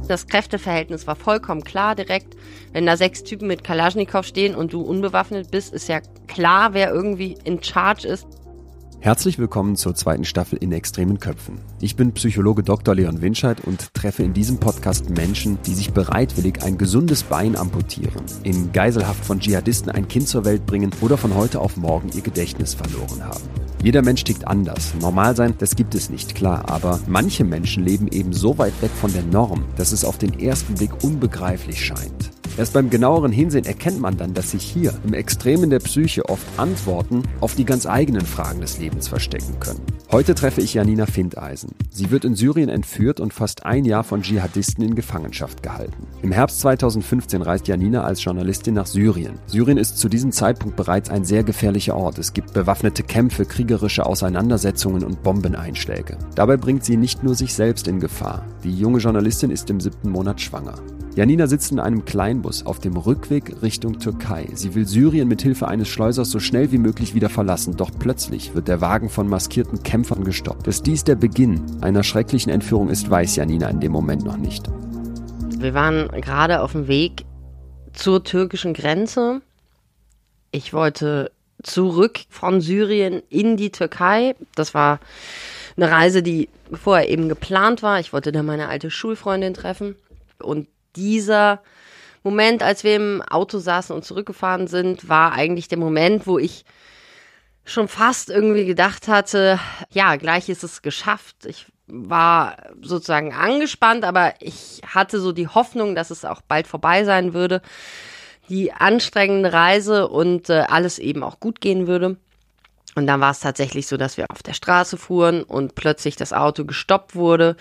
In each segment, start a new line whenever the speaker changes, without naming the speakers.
Das Kräfteverhältnis war vollkommen klar direkt. Wenn da 6 Typen mit Kalaschnikow stehen und du unbewaffnet bist, ist ja klar, wer irgendwie in Charge ist.
Herzlich willkommen zur 2. Staffel in Extremen Köpfen. Ich bin Psychologe Dr. Leon Winscheid und treffe in diesem Podcast Menschen, die sich bereitwillig ein gesundes Bein amputieren, in Geiselhaft von Dschihadisten ein Kind zur Welt bringen oder von heute auf morgen ihr Gedächtnis verloren haben. Jeder Mensch tickt anders. Normal sein, das gibt es nicht, klar. Aber manche Menschen leben eben so weit weg von der Norm, dass es auf den ersten Blick unbegreiflich scheint. Erst beim genaueren Hinsehen erkennt man dann, dass sich hier im Extremen der Psyche oft Antworten auf die ganz eigenen Fragen des Lebens verstecken können. Heute treffe ich Janina Findeisen. Sie wird in Syrien entführt und fast ein Jahr von Dschihadisten in Gefangenschaft gehalten. Im Herbst 2015 reist Janina als Journalistin nach Syrien. Syrien ist zu diesem Zeitpunkt bereits ein sehr gefährlicher Ort. Es gibt bewaffnete Kämpfe, kriegerische Auseinandersetzungen und Bombeneinschläge. Dabei bringt sie nicht nur sich selbst in Gefahr. Die junge Journalistin ist im 7. Monat schwanger. Janina sitzt in einem Kleinbus auf dem Rückweg Richtung Türkei. Sie will Syrien mit Hilfe eines Schleusers so schnell wie möglich wieder verlassen. Doch plötzlich wird der Wagen von maskierten Kämpfern gestoppt. Dass dies der Beginn einer schrecklichen Entführung ist, weiß Janina in dem Moment noch nicht.
Wir waren gerade auf dem Weg zur türkischen Grenze. Ich wollte zurück von Syrien in die Türkei. Das war eine Reise, die vorher eben geplant war. Ich wollte da meine alte Schulfreundin treffen. Und dieser Moment, als wir im Auto saßen und zurückgefahren sind, war eigentlich der Moment, wo ich schon fast irgendwie gedacht hatte, ja, gleich ist es geschafft. Ich war sozusagen angespannt, aber ich hatte so die Hoffnung, dass es auch bald vorbei sein würde. Die anstrengende Reise und alles eben auch gut gehen würde. Und dann war es tatsächlich so, dass wir auf der Straße fuhren und plötzlich das Auto gestoppt wurde.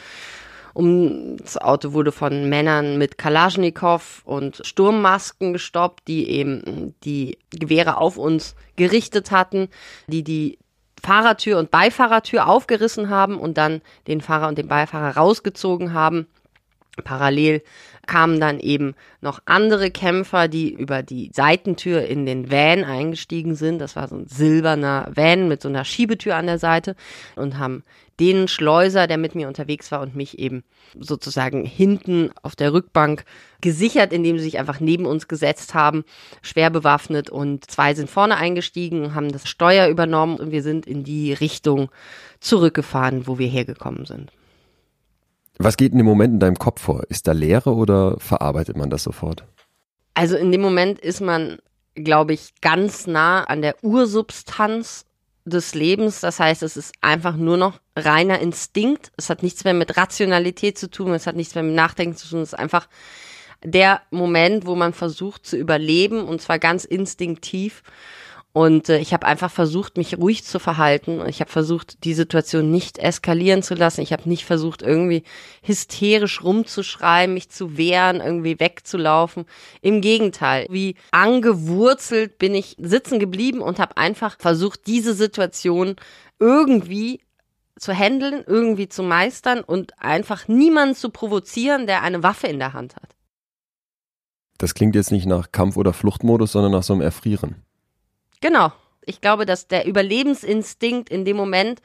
Das Auto wurde von Männern mit Kalaschnikow und Sturmmasken gestoppt, die eben die Gewehre auf uns gerichtet hatten, die Fahrertür und Beifahrertür aufgerissen haben und dann den Fahrer und den Beifahrer rausgezogen haben. Parallel kamen dann eben noch andere Kämpfer, die über die Seitentür in den Van eingestiegen sind. Das war so ein silberner Van mit so einer Schiebetür an der Seite und haben den Schleuser, der mit mir unterwegs war und mich eben sozusagen hinten auf der Rückbank gesichert, indem sie sich einfach neben uns gesetzt haben, schwer bewaffnet, und 2 sind vorne eingestiegen, haben das Steuer übernommen und wir sind in die Richtung zurückgefahren, wo wir hergekommen sind.
Was geht in dem Moment in deinem Kopf vor? Ist da Leere oder verarbeitet man das sofort?
Also in dem Moment ist man, glaube ich, ganz nah an der Ursubstanz des Lebens. Das heißt, es ist einfach nur noch reiner Instinkt. Es hat nichts mehr mit Rationalität zu tun, es hat nichts mehr mit Nachdenken zu tun. Es ist einfach der Moment, wo man versucht zu überleben, und zwar ganz instinktiv. Und ich habe einfach versucht, mich ruhig zu verhalten. Ich habe versucht, die Situation nicht eskalieren zu lassen. Ich habe nicht versucht, irgendwie hysterisch rumzuschreien, mich zu wehren, irgendwie wegzulaufen. Im Gegenteil, wie angewurzelt bin ich sitzen geblieben und habe einfach versucht, diese Situation irgendwie zu handeln, irgendwie zu meistern und einfach niemanden zu provozieren, der eine Waffe in der Hand hat.
Das klingt jetzt nicht nach Kampf- oder Fluchtmodus, sondern nach so einem Erfrieren.
Genau. Ich glaube, dass der Überlebensinstinkt in dem Moment,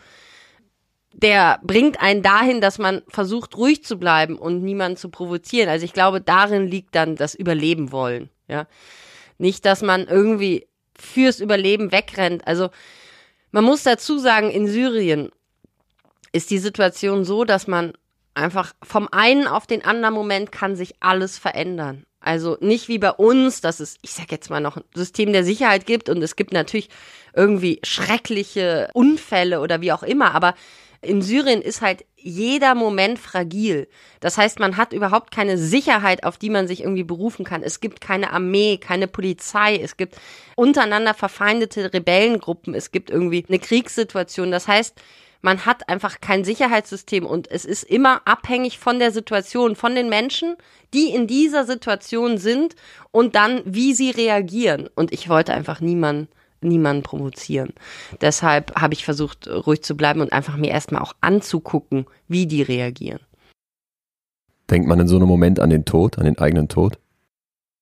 der bringt einen dahin, dass man versucht, ruhig zu bleiben und niemanden zu provozieren. Also ich glaube, darin liegt dann das Überleben wollen. Ja? Nicht, dass man irgendwie fürs Überleben wegrennt. Also man muss dazu sagen, in Syrien ist die Situation so, dass man einfach vom einen auf den anderen Moment kann sich alles verändern. Also nicht wie bei uns, dass es, ich sag jetzt mal, noch ein System der Sicherheit gibt und es gibt natürlich irgendwie schreckliche Unfälle oder wie auch immer, aber in Syrien ist halt jeder Moment fragil. Das heißt, man hat überhaupt keine Sicherheit, auf die man sich irgendwie berufen kann. Es gibt keine Armee, keine Polizei, es gibt untereinander verfeindete Rebellengruppen, es gibt irgendwie eine Kriegssituation. Das heißt, man hat einfach kein Sicherheitssystem und es ist immer abhängig von der Situation, von den Menschen, die in dieser Situation sind und dann, wie sie reagieren. Und ich wollte einfach niemanden provozieren. Deshalb habe ich versucht, ruhig zu bleiben und einfach mir erstmal auch anzugucken, wie die reagieren.
Denkt man in so einem Moment an den Tod, an den eigenen Tod?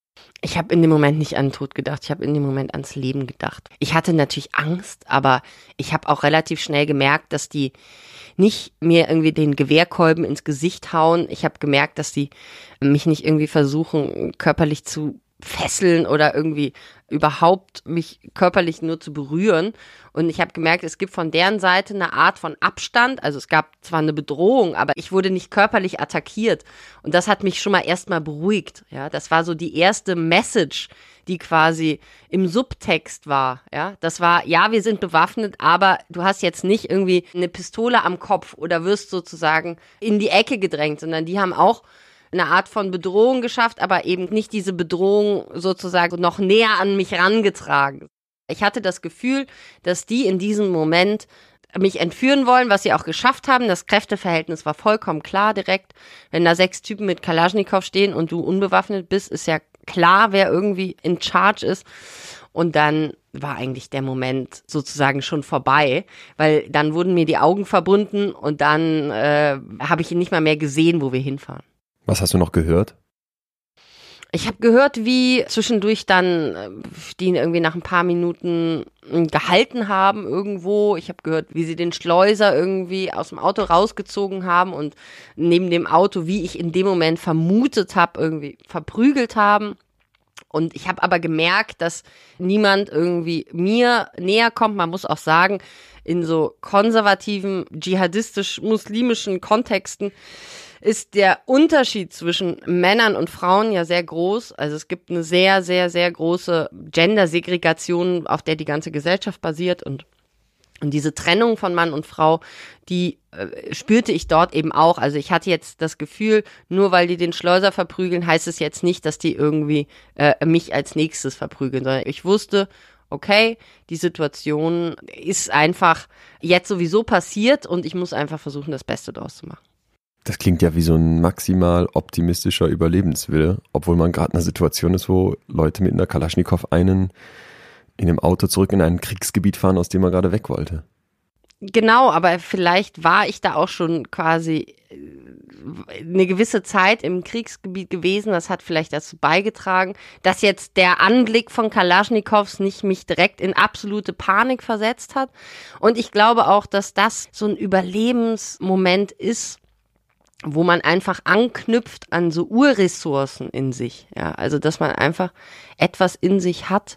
Ich habe in dem Moment nicht an den Tod gedacht, ich habe in dem Moment ans Leben gedacht. Ich hatte natürlich Angst, aber ich habe auch relativ schnell gemerkt, dass die nicht mir irgendwie den Gewehrkolben ins Gesicht hauen. Ich habe gemerkt, dass die mich nicht irgendwie versuchen, körperlich zu fesseln oder irgendwie überhaupt mich körperlich nur zu berühren. Und ich habe gemerkt, es gibt von deren Seite eine Art von Abstand. Also es gab zwar eine Bedrohung, aber ich wurde nicht körperlich attackiert. Und das hat mich schon mal erstmal beruhigt. Ja, das war so die erste Message, die quasi im Subtext war. Ja, das war, ja, wir sind bewaffnet, aber du hast jetzt nicht irgendwie eine Pistole am Kopf oder wirst sozusagen in die Ecke gedrängt, sondern die haben auch eine Art von Bedrohung geschafft, aber eben nicht diese Bedrohung sozusagen noch näher an mich rangetragen. Ich hatte das Gefühl, dass die in diesem Moment mich entführen wollen, was sie auch geschafft haben. Das Kräfteverhältnis war vollkommen klar direkt. Wenn da 6 Typen mit Kalaschnikow stehen und du unbewaffnet bist, ist ja klar, wer irgendwie in Charge ist. Und dann war eigentlich der Moment sozusagen schon vorbei, weil dann wurden mir die Augen verbunden und dann habe ich ihn nicht mal mehr gesehen, wo wir hinfahren.
Was hast du noch gehört?
Ich habe gehört, wie zwischendurch dann die irgendwie nach ein paar Minuten gehalten haben irgendwo. Ich habe gehört, wie sie den Schleuser irgendwie aus dem Auto rausgezogen haben und neben dem Auto, wie ich in dem Moment vermutet habe, irgendwie verprügelt haben. Und ich habe aber gemerkt, dass niemand irgendwie mir näher kommt. Man muss auch sagen, in so konservativen, dschihadistisch-muslimischen Kontexten ist der Unterschied zwischen Männern und Frauen ja sehr groß. Also es gibt eine sehr, sehr, sehr große Gender-Segregation, auf der die ganze Gesellschaft basiert. Und diese Trennung von Mann und Frau, die spürte ich dort eben auch. Also ich hatte jetzt das Gefühl, nur weil die den Schleuser verprügeln, heißt es jetzt nicht, dass die irgendwie mich als nächstes verprügeln, sondern ich wusste, okay, die Situation ist einfach jetzt sowieso passiert und ich muss einfach versuchen, das Beste draus zu machen.
Das klingt ja wie so ein maximal optimistischer Überlebenswille, obwohl man gerade in einer Situation ist, wo Leute mit einer Kalaschnikow in einem Auto zurück in ein Kriegsgebiet fahren, aus dem man gerade weg wollte.
Genau, aber vielleicht war ich da auch schon quasi eine gewisse Zeit im Kriegsgebiet gewesen. Das hat vielleicht dazu beigetragen, dass jetzt der Anblick von Kalaschnikows nicht mich direkt in absolute Panik versetzt hat. Und ich glaube auch, dass das so ein Überlebensmoment ist, wo man einfach anknüpft an so Urressourcen in sich. Ja, also dass man einfach etwas in sich hat,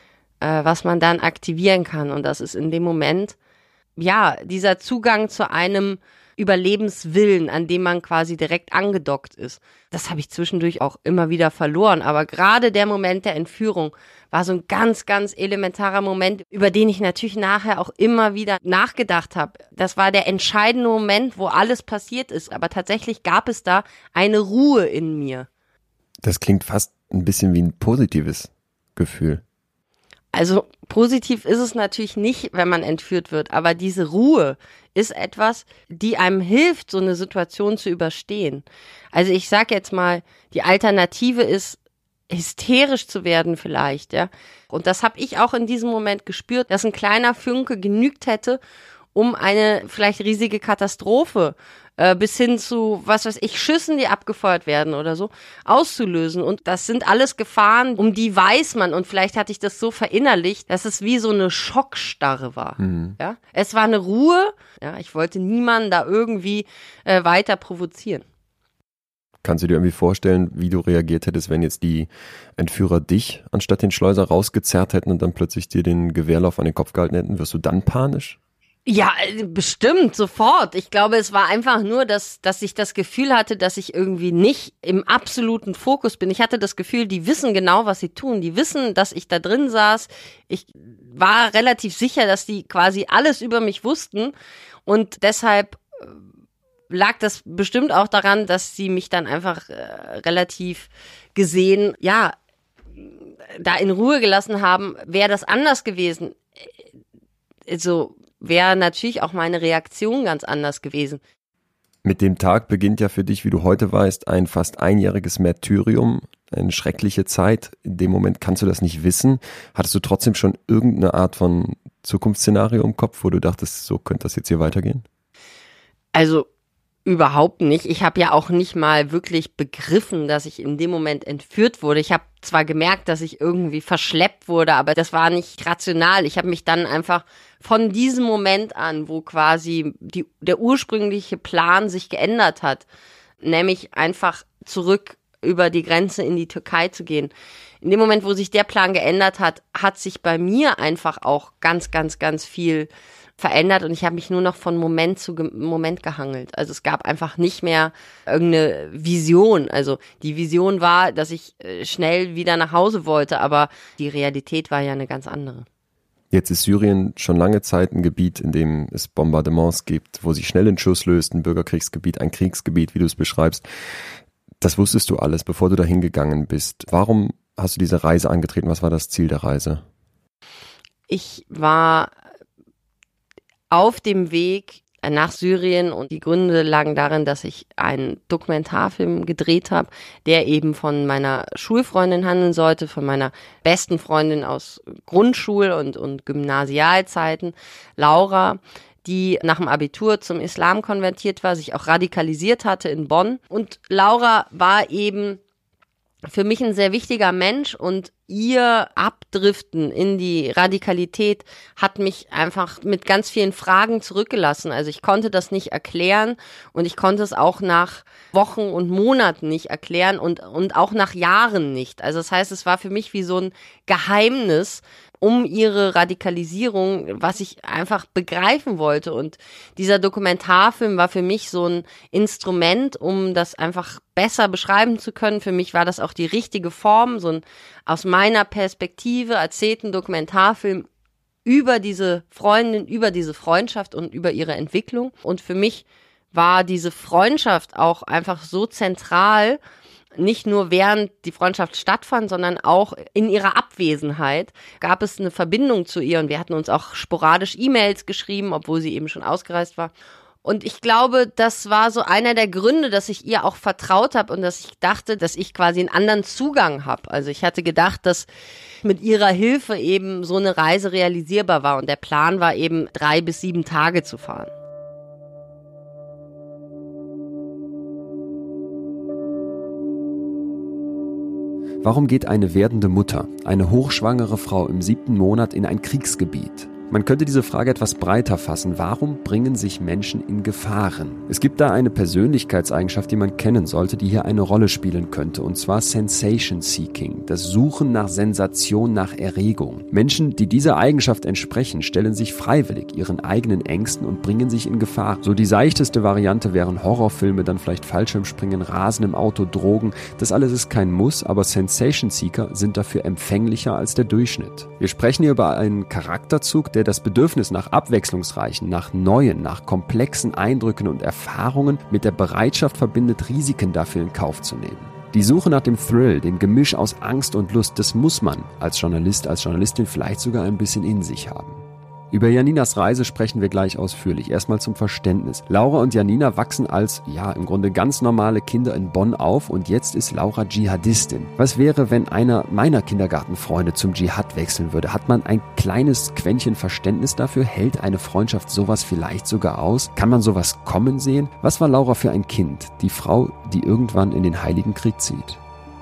was man dann aktivieren kann. Und das ist in dem Moment, ja, dieser Zugang zu einem Überlebenswillen, an dem man quasi direkt angedockt ist. Das habe ich zwischendurch auch immer wieder verloren. Aber gerade der Moment der Entführung war so ein ganz, ganz elementarer Moment, über den ich natürlich nachher auch immer wieder nachgedacht habe. Das war der entscheidende Moment, wo alles passiert ist. Aber tatsächlich gab es da eine Ruhe in mir.
Das klingt fast ein bisschen wie ein positives Gefühl.
Also positiv ist es natürlich nicht, wenn man entführt wird, aber diese Ruhe ist etwas, die einem hilft, so eine Situation zu überstehen. Also ich sag jetzt mal, die Alternative ist, hysterisch zu werden vielleicht, ja. Und das habe ich auch in diesem Moment gespürt, dass ein kleiner Funke genügt hätte, um eine vielleicht riesige Katastrophe bis hin zu, was weiß ich, Schüssen, die abgefeuert werden oder so, auszulösen. Und das sind alles Gefahren, um die weiß man. Und vielleicht hatte ich das so verinnerlicht, dass es wie so eine Schockstarre war. Mhm. Ja? Es war eine Ruhe. Ja, ich wollte niemanden da irgendwie weiter provozieren.
Kannst du dir irgendwie vorstellen, wie du reagiert hättest, wenn jetzt die Entführer dich anstatt den Schleuser rausgezerrt hätten und dann plötzlich dir den Gewehrlauf an den Kopf gehalten hätten? Wirst du dann panisch?
Ja, bestimmt, sofort. Ich glaube, es war einfach nur, dass ich das Gefühl hatte, dass ich irgendwie nicht im absoluten Fokus bin. Ich hatte das Gefühl, die wissen genau, was sie tun. Die wissen, dass ich da drin saß. Ich war relativ sicher, dass die quasi alles über mich wussten. Und deshalb lag das bestimmt auch daran, dass sie mich dann einfach relativ gesehen, ja, da in Ruhe gelassen haben. Wäre das anders gewesen? Also wäre natürlich auch meine Reaktion ganz anders gewesen.
Mit dem Tag beginnt ja für dich, wie du heute weißt, ein fast einjähriges Märtyrium, eine schreckliche Zeit. In dem Moment kannst du das nicht wissen. Hattest du trotzdem schon irgendeine Art von Zukunftsszenario im Kopf, wo du dachtest, so könnte das jetzt hier weitergehen?
Also überhaupt nicht. Ich habe ja auch nicht mal wirklich begriffen, dass ich in dem Moment entführt wurde. Ich habe zwar gemerkt, dass ich irgendwie verschleppt wurde, aber das war nicht rational. Ich habe mich dann einfach von diesem Moment an, wo quasi der ursprüngliche Plan sich geändert hat, nämlich einfach zurück über die Grenze in die Türkei zu gehen. In dem Moment, wo sich der Plan geändert hat, hat sich bei mir einfach auch ganz, ganz, ganz viel verändert und ich habe mich nur noch von Moment zu Moment gehangelt. Also es gab einfach nicht mehr irgendeine Vision. Also die Vision war, dass ich schnell wieder nach Hause wollte, aber die Realität war ja eine ganz andere.
Jetzt ist Syrien schon lange Zeit ein Gebiet, in dem es Bombardements gibt, wo sich schnell ein Schuss löst, ein Bürgerkriegsgebiet, ein Kriegsgebiet, wie du es beschreibst. Das wusstest du alles, bevor du da hingegangen bist. Warum hast du diese Reise angetreten? Was war das Ziel der Reise?
Ich war auf dem Weg nach Syrien und die Gründe lagen darin, dass ich einen Dokumentarfilm gedreht habe, der eben von meiner Schulfreundin handeln sollte, von meiner besten Freundin aus Grundschul- und Gymnasialzeiten, Laura, die nach dem Abitur zum Islam konvertiert war, sich auch radikalisiert hatte in Bonn. Und Laura war eben für mich ein sehr wichtiger Mensch und ihr Abdriften in die Radikalität hat mich einfach mit ganz vielen Fragen zurückgelassen. Also ich konnte das nicht erklären und ich konnte es auch nach Wochen und Monaten nicht erklären und auch nach Jahren nicht. Also das heißt, es war für mich wie so ein Geheimnis um ihre Radikalisierung, was ich einfach begreifen wollte. Und dieser Dokumentarfilm war für mich so ein Instrument, um das einfach besser beschreiben zu können. Für mich war das auch die richtige Form, so ein aus meiner Perspektive erzählten Dokumentarfilm über diese Freundin, über diese Freundschaft und über ihre Entwicklung. Und für mich war diese Freundschaft auch einfach so zentral, nicht nur während die Freundschaft stattfand, sondern auch in ihrer Abwesenheit gab es eine Verbindung zu ihr und wir hatten uns auch sporadisch E-Mails geschrieben, obwohl sie eben schon ausgereist war. Und ich glaube, das war so einer der Gründe, dass ich ihr auch vertraut habe und dass ich dachte, dass ich quasi einen anderen Zugang habe. Also ich hatte gedacht, dass mit ihrer Hilfe eben so eine Reise realisierbar war und der Plan war eben 3 bis 7 Tage zu fahren.
Warum geht eine werdende Mutter, eine hochschwangere Frau im 7. Monat in ein Kriegsgebiet? Man könnte diese Frage etwas breiter fassen. Warum bringen sich Menschen in Gefahren? Es gibt da eine Persönlichkeitseigenschaft, die man kennen sollte, die hier eine Rolle spielen könnte, und zwar Sensation Seeking, das Suchen nach Sensation, nach Erregung. Menschen, die dieser Eigenschaft entsprechen, stellen sich freiwillig ihren eigenen Ängsten und bringen sich in Gefahr. So die seichteste Variante wären Horrorfilme, dann vielleicht Fallschirmspringen, Rasen im Auto, Drogen. Das alles ist kein Muss, aber Sensation Seeker sind dafür empfänglicher als der Durchschnitt. Wir sprechen hier über einen Charakterzug, der das Bedürfnis nach abwechslungsreichen, nach neuen, nach komplexen Eindrücken und Erfahrungen mit der Bereitschaft verbindet, Risiken dafür in Kauf zu nehmen. Die Suche nach dem Thrill, dem Gemisch aus Angst und Lust, das muss man als Journalist, als Journalistin vielleicht sogar ein bisschen in sich haben. Über Janinas Reise sprechen wir gleich ausführlich. Erstmal zum Verständnis. Laura und Janina wachsen als, im Grunde ganz normale Kinder in Bonn auf und jetzt ist Laura Dschihadistin. Was wäre, wenn einer meiner Kindergartenfreunde zum Dschihad wechseln würde? Hat man ein kleines Quäntchen Verständnis dafür? Hält eine Freundschaft sowas vielleicht sogar aus? Kann man sowas kommen sehen? Was war Laura für ein Kind? Die Frau, die irgendwann in den Heiligen Krieg zieht.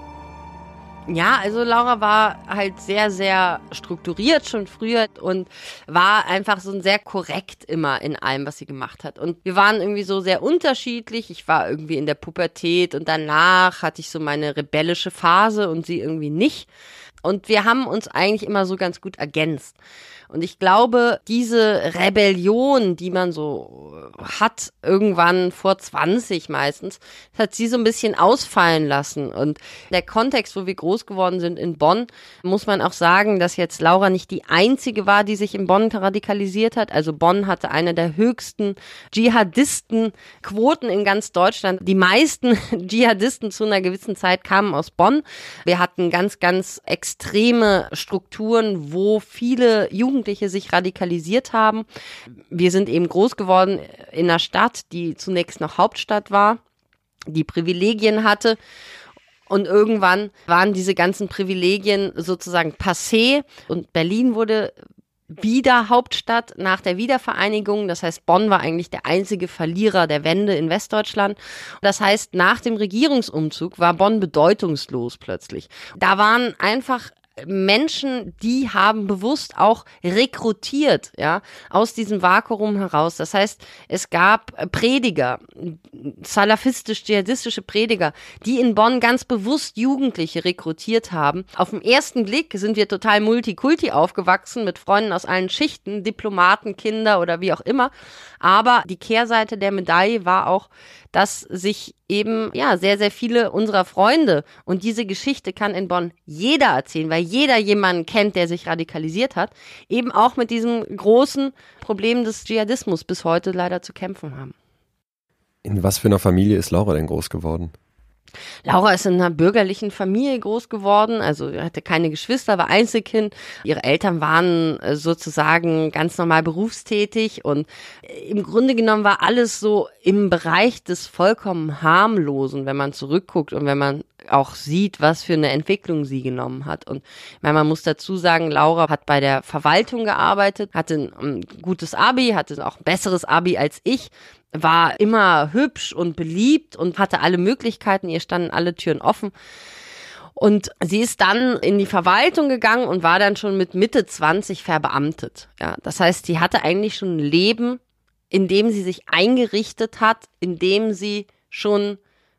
Ja, also Laura war halt sehr, sehr strukturiert schon früher und war einfach so sehr korrekt immer in allem, was sie gemacht hat. Und wir waren irgendwie so sehr unterschiedlich. Ich war irgendwie in der Pubertät und danach hatte ich so meine rebellische Phase und sie irgendwie nicht. Und wir haben uns eigentlich immer so ganz gut ergänzt. Und ich glaube, diese Rebellion, die man so hat, irgendwann vor 20 meistens, hat sie so ein bisschen ausfallen lassen. Und der Kontext, wo wir groß geworden sind in Bonn, muss man auch sagen, dass jetzt Laura nicht die einzige war, die sich in Bonn radikalisiert hat. Also Bonn hatte eine der höchsten Dschihadistenquoten in ganz Deutschland. Die meisten Dschihadisten zu einer gewissen Zeit kamen aus Bonn. Wir hatten ganz, ganz extreme Strukturen, wo viele Jugendliche sich radikalisiert haben. Wir sind eben groß geworden in einer Stadt, die zunächst noch Hauptstadt war, die Privilegien hatte. Und irgendwann waren diese ganzen Privilegien sozusagen passé und Berlin wurde wieder Hauptstadt nach der Wiedervereinigung. Das heißt, Bonn war eigentlich der einzige Verlierer der Wende in Westdeutschland. Das heißt, nach dem Regierungsumzug war Bonn bedeutungslos plötzlich. Da waren einfach Menschen, die haben bewusst auch rekrutiert, ja, aus diesem Vakuum heraus. Das heißt, es gab Prediger, salafistisch-dschihadistische Prediger, die in Bonn ganz bewusst Jugendliche rekrutiert haben. Auf den ersten Blick sind wir total multikulti aufgewachsen mit Freunden aus allen Schichten, Diplomaten, Kinder oder wie auch immer. Aber die Kehrseite der Medaille war auch, dass sich eben sehr, sehr viele unserer Freunde, und diese Geschichte kann in Bonn jeder erzählen, weil jeder jemanden kennt, der sich radikalisiert hat, eben auch mit diesem großen Problem des Dschihadismus bis heute leider zu kämpfen haben.
In was für einer Familie ist Laura denn groß geworden?
Laura ist in einer bürgerlichen Familie groß geworden, also hatte keine Geschwister, war Einzelkind. Ihre Eltern waren sozusagen ganz normal berufstätig und im Grunde genommen war alles so im Bereich des vollkommen Harmlosen, wenn man zurückguckt und wenn man auch sieht, was für eine Entwicklung sie genommen hat. Und ich meine, man muss dazu sagen, Laura hat bei der Verwaltung gearbeitet, hatte ein gutes Abi, hatte auch ein besseres Abi als ich, war immer hübsch und beliebt und hatte alle Möglichkeiten, ihr standen alle Türen offen. Und sie ist dann in die Verwaltung gegangen und war dann schon mit Mitte 20 verbeamtet. Ja, das heißt, sie hatte eigentlich schon ein Leben, in dem sie sich eingerichtet hat, in dem sie schon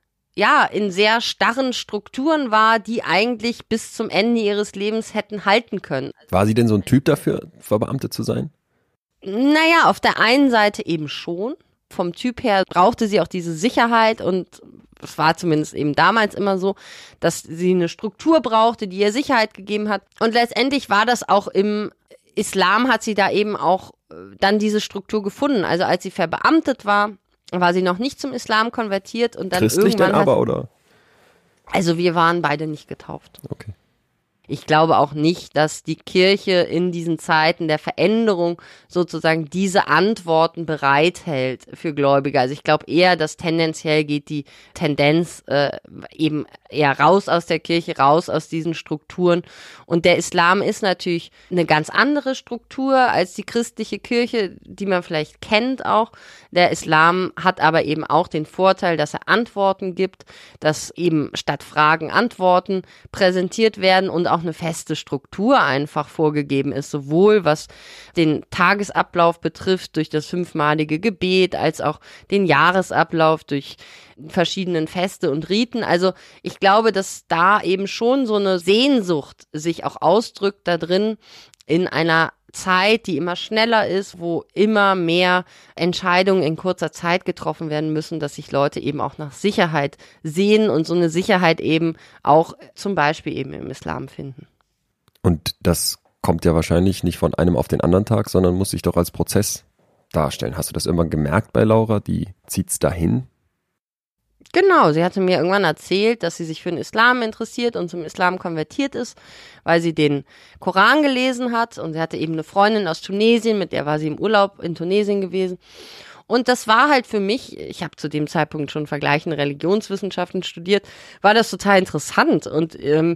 in sehr starren Strukturen war, die eigentlich bis zum Ende ihres Lebens hätten halten können.
War sie denn so ein Typ dafür, verbeamtet zu sein?
Naja, auf der einen Seite eben schon. Vom Typ her brauchte sie auch diese Sicherheit und es war zumindest eben damals immer so, dass sie eine Struktur brauchte, die ihr Sicherheit gegeben hat. Und letztendlich war das auch im Islam, hat sie da eben auch dann diese Struktur gefunden. Also als sie verbeamtet war sie noch nicht zum Islam konvertiert und dann
christlich
irgendwann
denn aber, oder?
Also wir waren beide nicht getauft.
Okay.
Ich glaube auch nicht, dass die Kirche in diesen Zeiten der Veränderung sozusagen diese Antworten bereithält für Gläubige. Also ich glaube eher, dass tendenziell geht die Tendenz eben eher raus aus der Kirche, raus aus diesen Strukturen. Und der Islam ist natürlich eine ganz andere Struktur als die christliche Kirche, die man vielleicht kennt auch. Der Islam hat aber eben auch den Vorteil, dass er Antworten gibt, dass eben statt Fragen Antworten präsentiert werden und auch eine feste Struktur einfach vorgegeben ist, sowohl was den Tagesablauf betrifft durch das 5-malige Gebet, als auch den Jahresablauf durch verschiedenen Feste und Riten. Also ich glaube, dass da eben schon so eine Sehnsucht sich auch ausdrückt da drin in einer Zeit, die immer schneller ist, wo immer mehr Entscheidungen in kurzer Zeit getroffen werden müssen, dass sich Leute eben auch nach Sicherheit sehen und so eine Sicherheit eben auch zum Beispiel eben im Islam finden.
Und das kommt ja wahrscheinlich nicht von einem auf den anderen Tag, sondern muss sich doch als Prozess darstellen. Hast du das irgendwann gemerkt bei Laura? Die zieht's dahin?
Genau, sie hatte mir irgendwann erzählt, dass sie sich für den Islam interessiert und zum Islam konvertiert ist, weil sie den Koran gelesen hat und sie hatte eben eine Freundin aus Tunesien, mit der war sie im Urlaub in Tunesien gewesen. Und das war halt für mich, ich habe zu dem Zeitpunkt schon vergleichende Religionswissenschaften studiert, war das total interessant und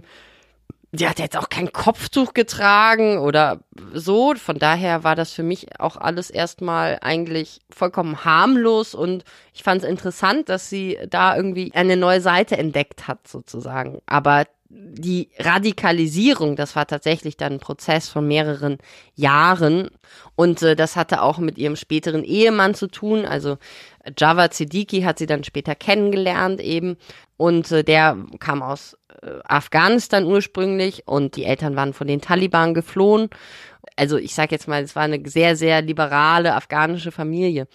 sie hat jetzt auch kein Kopftuch getragen oder so. Von daher war das für mich auch alles erstmal eigentlich vollkommen harmlos und ich fand es interessant, dass sie da irgendwie eine neue Seite entdeckt hat sozusagen. Aber die Radikalisierung, das war tatsächlich dann ein Prozess von mehreren Jahren und das hatte auch mit ihrem späteren Ehemann zu tun. Also Javad Siddiqui hat sie dann später kennengelernt eben und der kam aus Afghanistan ursprünglich und die Eltern waren von den Taliban geflohen. Also ich sage jetzt mal, es war eine sehr, sehr liberale afghanische Familie.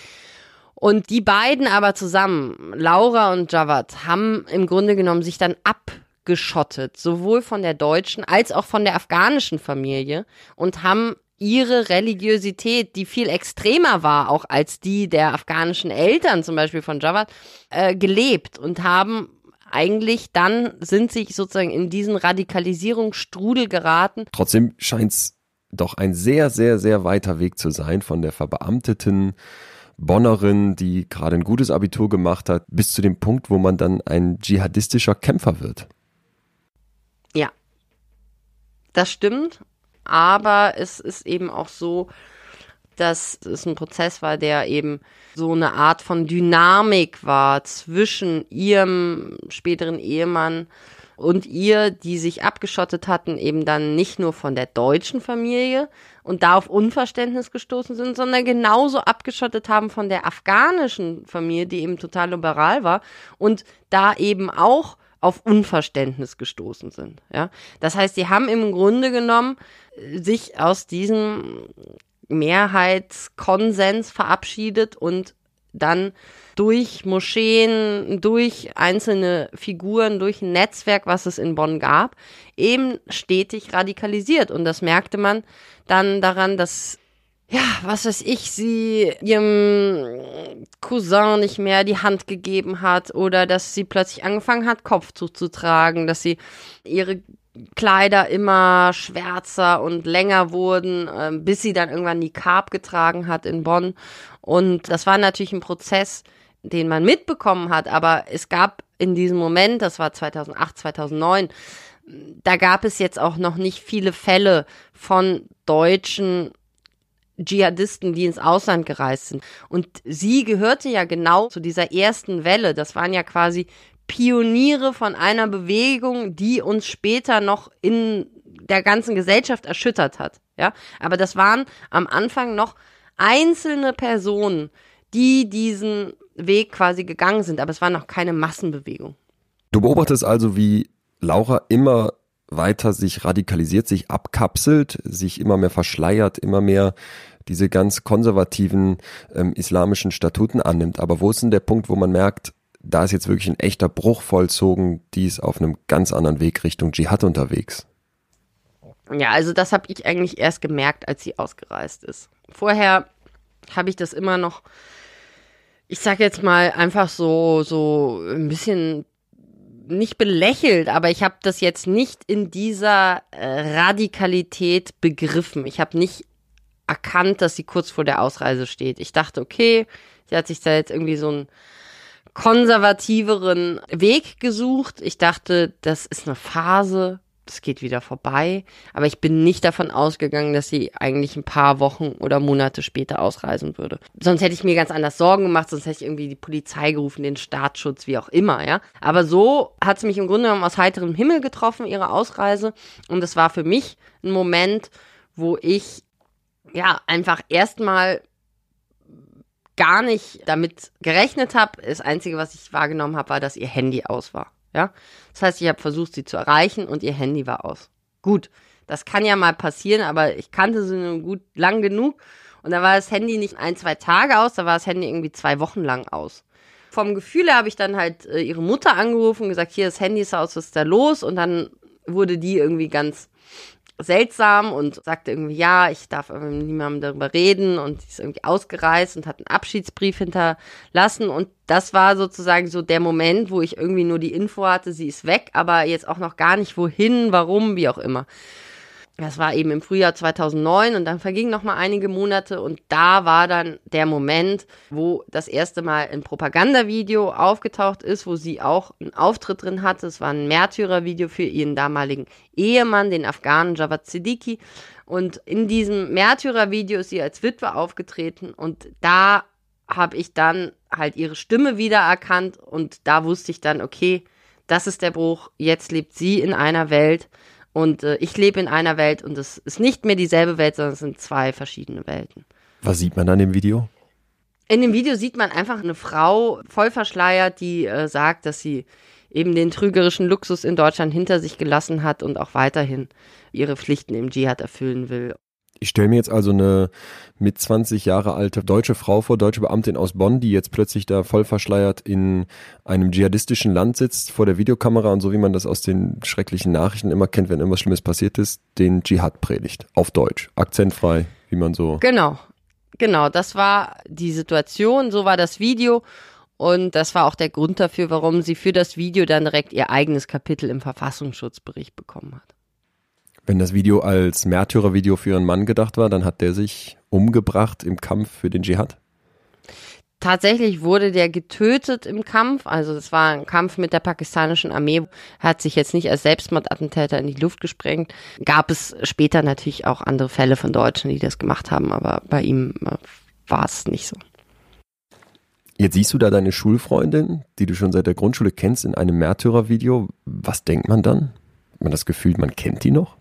Und die beiden aber zusammen, Laura und Javad, haben im Grunde genommen sich dann abgeschottet, sowohl von der deutschen als auch von der afghanischen Familie und haben ihre Religiosität, die viel extremer war, auch als die der afghanischen Eltern, zum Beispiel von Javad, gelebt und haben eigentlich dann sind sie sozusagen in diesen Radikalisierungsstrudel geraten.
Trotzdem scheint es doch ein sehr, sehr, sehr weiter Weg zu sein von der verbeamteten Bonnerin, die gerade ein gutes Abitur gemacht hat, bis zu dem Punkt, wo man dann ein dschihadistischer Kämpfer wird.
Ja, das stimmt. aber es ist eben auch so, dass es ein Prozess war, der eben so eine Art von Dynamik war zwischen ihrem späteren Ehemann und ihr, die sich abgeschottet hatten, eben dann nicht nur von der deutschen Familie und da auf Unverständnis gestoßen sind, sondern genauso abgeschottet haben von der afghanischen Familie, die eben total liberal war und da eben auch auf Unverständnis gestoßen sind. Ja? Das heißt, die haben im Grunde genommen sich aus diesem Mehrheitskonsens verabschiedet und dann durch Moscheen, durch einzelne Figuren, durch ein Netzwerk, was es in Bonn gab, eben stetig radikalisiert. Und das merkte man dann daran, dass, ja, was weiß ich, sie ihrem Cousin nicht mehr die Hand gegeben hat oder dass sie plötzlich angefangen hat, Kopftuch zu tragen, dass sie ihre Kleider immer schwärzer und länger wurden, bis sie dann irgendwann Niqab getragen hat in Bonn. Und das war natürlich ein Prozess, den man mitbekommen hat, aber es gab in diesem Moment, das war 2008, 2009, da gab es jetzt auch noch nicht viele Fälle von deutschen Dschihadisten, die ins Ausland gereist sind. Und sie gehörte ja genau zu dieser ersten Welle. Das waren ja quasi Pioniere von einer Bewegung, die uns später noch in der ganzen Gesellschaft erschüttert hat. Ja, aber das waren am Anfang noch einzelne Personen, die diesen Weg quasi gegangen sind, aber es war noch keine Massenbewegung.
Du beobachtest also, wie Laura immer weiter sich radikalisiert, sich abkapselt, sich immer mehr verschleiert, immer mehr diese ganz konservativen islamischen Statuten annimmt. Aber wo ist denn der Punkt, wo man merkt, da ist jetzt wirklich ein echter Bruch vollzogen, die ist auf einem ganz anderen Weg Richtung Dschihad unterwegs?
Ja, also das habe ich eigentlich erst gemerkt, als sie ausgereist ist. Vorher habe ich das immer noch, ich sage jetzt mal einfach so ein bisschen nicht belächelt, aber ich habe das jetzt nicht in dieser Radikalität begriffen. Ich habe nicht erkannt, dass sie kurz vor der Ausreise steht. Ich dachte, okay, sie hat sich da jetzt irgendwie so einen konservativeren Weg gesucht. Ich dachte, das ist eine Phase, das geht wieder vorbei. Aber ich bin nicht davon ausgegangen, dass sie eigentlich ein paar Wochen oder Monate später ausreisen würde. Sonst hätte ich mir ganz anders Sorgen gemacht, sonst hätte ich irgendwie die Polizei gerufen, den Staatsschutz, wie auch immer, ja. Aber so hat es mich im Grunde genommen aus heiterem Himmel getroffen, ihre Ausreise. Und es war für mich ein Moment, wo ich ja einfach erstmal gar nicht damit gerechnet habe. Das Einzige, was ich wahrgenommen habe, war, dass ihr Handy aus war. Ja? Das heißt, ich habe versucht, sie zu erreichen und ihr Handy war aus. Gut, das kann ja mal passieren, aber ich kannte sie nur gut lang genug und da war das Handy nicht 1-2 Tage aus, da war das Handy irgendwie 2 Wochen lang aus. Vom Gefühl her habe ich dann halt ihre Mutter angerufen und gesagt, hier, das Handy ist aus, was ist da los? Und dann wurde die irgendwie ganz seltsam und sagte irgendwie, ja, ich darf mit niemandem darüber reden und sie ist irgendwie ausgereist und hat einen Abschiedsbrief hinterlassen und das war sozusagen so der Moment, wo ich irgendwie nur die Info hatte, sie ist weg, aber jetzt auch noch gar nicht wohin, warum, wie auch immer. Das war eben im Frühjahr 2009 und dann vergingen noch mal einige Monate und da war dann der Moment, wo das erste Mal ein Propagandavideo aufgetaucht ist, wo sie auch einen Auftritt drin hatte. Es war ein Märtyrervideo für ihren damaligen Ehemann, den Afghanen Javad Siddiqui. Und in diesem Märtyrervideo ist sie als Witwe aufgetreten und da habe ich dann halt ihre Stimme wiedererkannt und da wusste ich dann, okay, das ist der Bruch, jetzt lebt sie in einer Welt, und ich lebe in einer Welt und es ist nicht mehr dieselbe Welt, sondern es sind 2 verschiedene Welten.
Was sieht man an dem Video?
In dem Video sieht man einfach eine Frau voll verschleiert, die sagt, dass sie eben den trügerischen Luxus in Deutschland hinter sich gelassen hat und auch weiterhin ihre Pflichten im Dschihad erfüllen will.
Ich stelle mir jetzt also eine mit 20 Jahre alte deutsche Frau vor, deutsche Beamtin aus Bonn, die jetzt plötzlich da voll verschleiert in einem dschihadistischen Land sitzt vor der Videokamera und so wie man das aus den schrecklichen Nachrichten immer kennt, wenn irgendwas Schlimmes passiert ist, den Dschihad predigt. Auf Deutsch, akzentfrei, wie man so...
Genau, das war die Situation, so war das Video und das war auch der Grund dafür, warum sie für das Video dann direkt ihr eigenes Kapitel im Verfassungsschutzbericht bekommen hat.
Wenn das Video als Märtyrervideo für ihren Mann gedacht war, dann hat der sich umgebracht im Kampf für den Dschihad?
Tatsächlich wurde der getötet im Kampf, also es war ein Kampf mit der pakistanischen Armee, hat sich jetzt nicht als Selbstmordattentäter in die Luft gesprengt. Gab es später natürlich auch andere Fälle von Deutschen, die das gemacht haben, aber bei ihm war es nicht so.
Jetzt siehst du da deine Schulfreundin, die du schon seit der Grundschule kennst, in einem Märtyrervideo. Was denkt man dann? Hat man das Gefühl, man kennt die noch?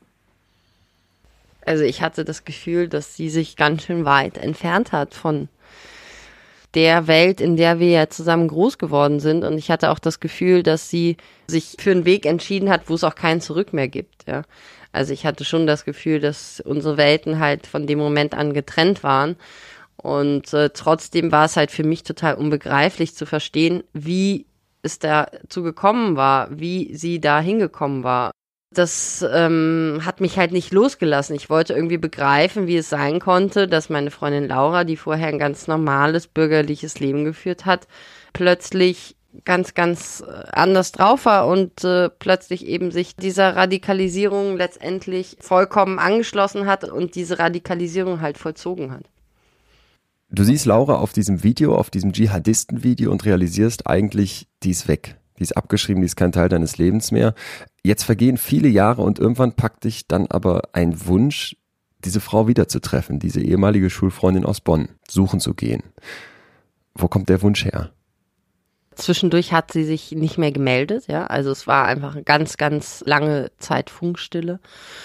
Also ich hatte das Gefühl, dass sie sich ganz schön weit entfernt hat von der Welt, in der wir ja zusammen groß geworden sind. Und ich hatte auch das Gefühl, dass sie sich für einen Weg entschieden hat, wo es auch kein Zurück mehr gibt. Ja. Also ich hatte schon das Gefühl, dass unsere Welten halt von dem Moment an getrennt waren. Und trotzdem war es halt für mich total unbegreiflich zu verstehen, wie es dazu gekommen war, wie sie da hingekommen war. Das hat mich halt nicht losgelassen. Ich wollte irgendwie begreifen, wie es sein konnte, dass meine Freundin Laura, die vorher ein ganz normales bürgerliches Leben geführt hat, plötzlich ganz, ganz anders drauf war und plötzlich eben sich dieser Radikalisierung letztendlich vollkommen angeschlossen hat und diese Radikalisierung halt vollzogen hat.
Du siehst Laura auf diesem Video, auf diesem Dschihadisten-Video und realisierst eigentlich, die ist weg. Die ist abgeschrieben, die ist kein Teil deines Lebens mehr. Jetzt vergehen viele Jahre und irgendwann packt dich dann aber ein Wunsch, diese Frau wiederzutreffen, diese ehemalige Schulfreundin aus Bonn, suchen zu gehen. Wo kommt der Wunsch her?
Zwischendurch hat sie sich nicht mehr gemeldet, ja. Also es war einfach eine ganz, ganz lange Zeit Funkstille.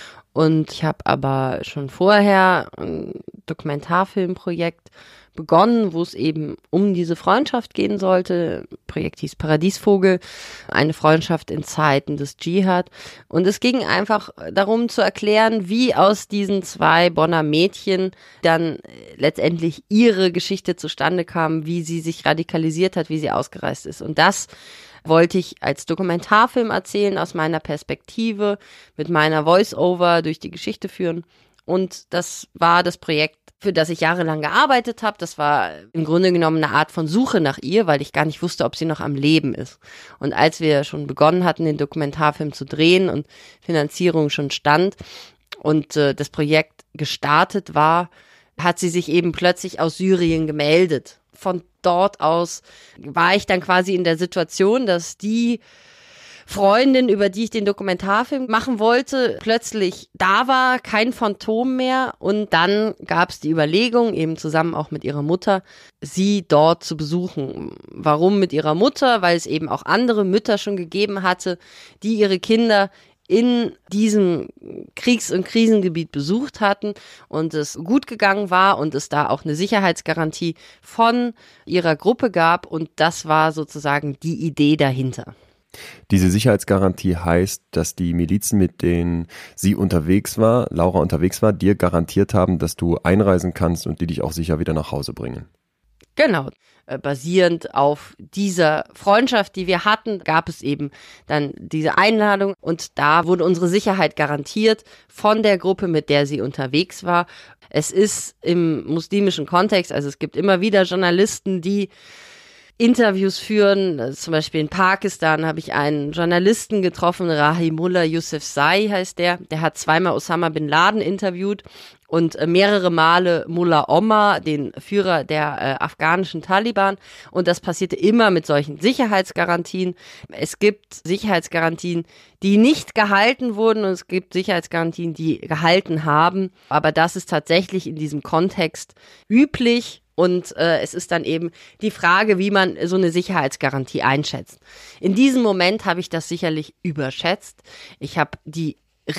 Und ich habe aber schon vorher ein Dokumentarfilmprojekt begonnen, wo es eben um diese Freundschaft gehen sollte. Das Projekt hieß Paradiesvogel, eine Freundschaft in Zeiten des Dschihad. Und es ging einfach darum zu erklären, wie aus diesen zwei Bonner Mädchen dann letztendlich ihre Geschichte zustande kam, wie sie sich radikalisiert hat, wie sie ausgereist ist. Und das wollte ich als Dokumentarfilm erzählen, aus meiner Perspektive, mit meiner Voice-Over durch die Geschichte führen. Und das war das Projekt, für das ich jahrelang gearbeitet habe. Das war im Grunde genommen eine Art von Suche nach ihr, weil ich gar nicht wusste, ob sie noch am Leben ist. Und als wir schon begonnen hatten, den Dokumentarfilm zu drehen und Finanzierung schon stand und das Projekt gestartet war, hat sie sich eben plötzlich aus Syrien gemeldet. Von dort aus war ich dann quasi in der Situation, dass die Freundin, über die ich den Dokumentarfilm machen wollte, plötzlich da war, kein Phantom mehr. Und dann gab es die Überlegung, eben zusammen auch mit ihrer Mutter, sie dort zu besuchen. Warum mit ihrer Mutter? Weil es eben auch andere Mütter schon gegeben hatte, die ihre Kinder in diesem Kriegs- und Krisengebiet besucht hatten und es gut gegangen war und es da auch eine Sicherheitsgarantie von ihrer Gruppe gab und das war sozusagen die Idee dahinter.
Diese Sicherheitsgarantie heißt, dass die Milizen, mit denen sie unterwegs war, Laura unterwegs war, dir garantiert haben, dass du einreisen kannst und die dich auch sicher wieder nach Hause bringen.
Genau. Basierend auf dieser Freundschaft, die wir hatten, gab es eben dann diese Einladung und da wurde unsere Sicherheit garantiert von der Gruppe, mit der sie unterwegs war. Es ist im muslimischen Kontext, also es gibt immer wieder Journalisten, die Interviews führen, zum Beispiel in Pakistan habe ich einen Journalisten getroffen, Rahimullah Yousafzai heißt der hat zweimal Osama Bin Laden interviewt und mehrere Male Mullah Omar, den Führer der afghanischen Taliban und das passierte immer mit solchen Sicherheitsgarantien. Es gibt Sicherheitsgarantien, die nicht gehalten wurden und es gibt Sicherheitsgarantien, die gehalten haben, aber das ist tatsächlich in diesem Kontext üblich. Und es ist dann eben die Frage, wie man so eine Sicherheitsgarantie einschätzt. In diesem Moment habe ich das sicherlich überschätzt. Ich habe die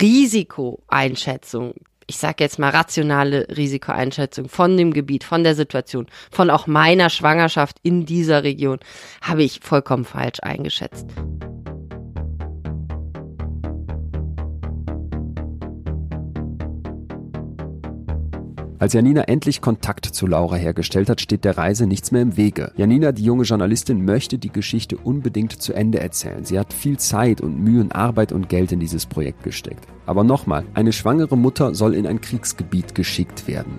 Risikoeinschätzung, ich sage jetzt mal rationale Risikoeinschätzung von dem Gebiet, von der Situation, von auch meiner Schwangerschaft in dieser Region, habe ich vollkommen falsch eingeschätzt.
Als Janina endlich Kontakt zu Laura hergestellt hat, steht der Reise nichts mehr im Wege. Janina, die junge Journalistin, möchte die Geschichte unbedingt zu Ende erzählen. Sie hat viel Zeit und Mühe und Arbeit und Geld in dieses Projekt gesteckt. Aber nochmal, eine schwangere Mutter soll in ein Kriegsgebiet geschickt werden.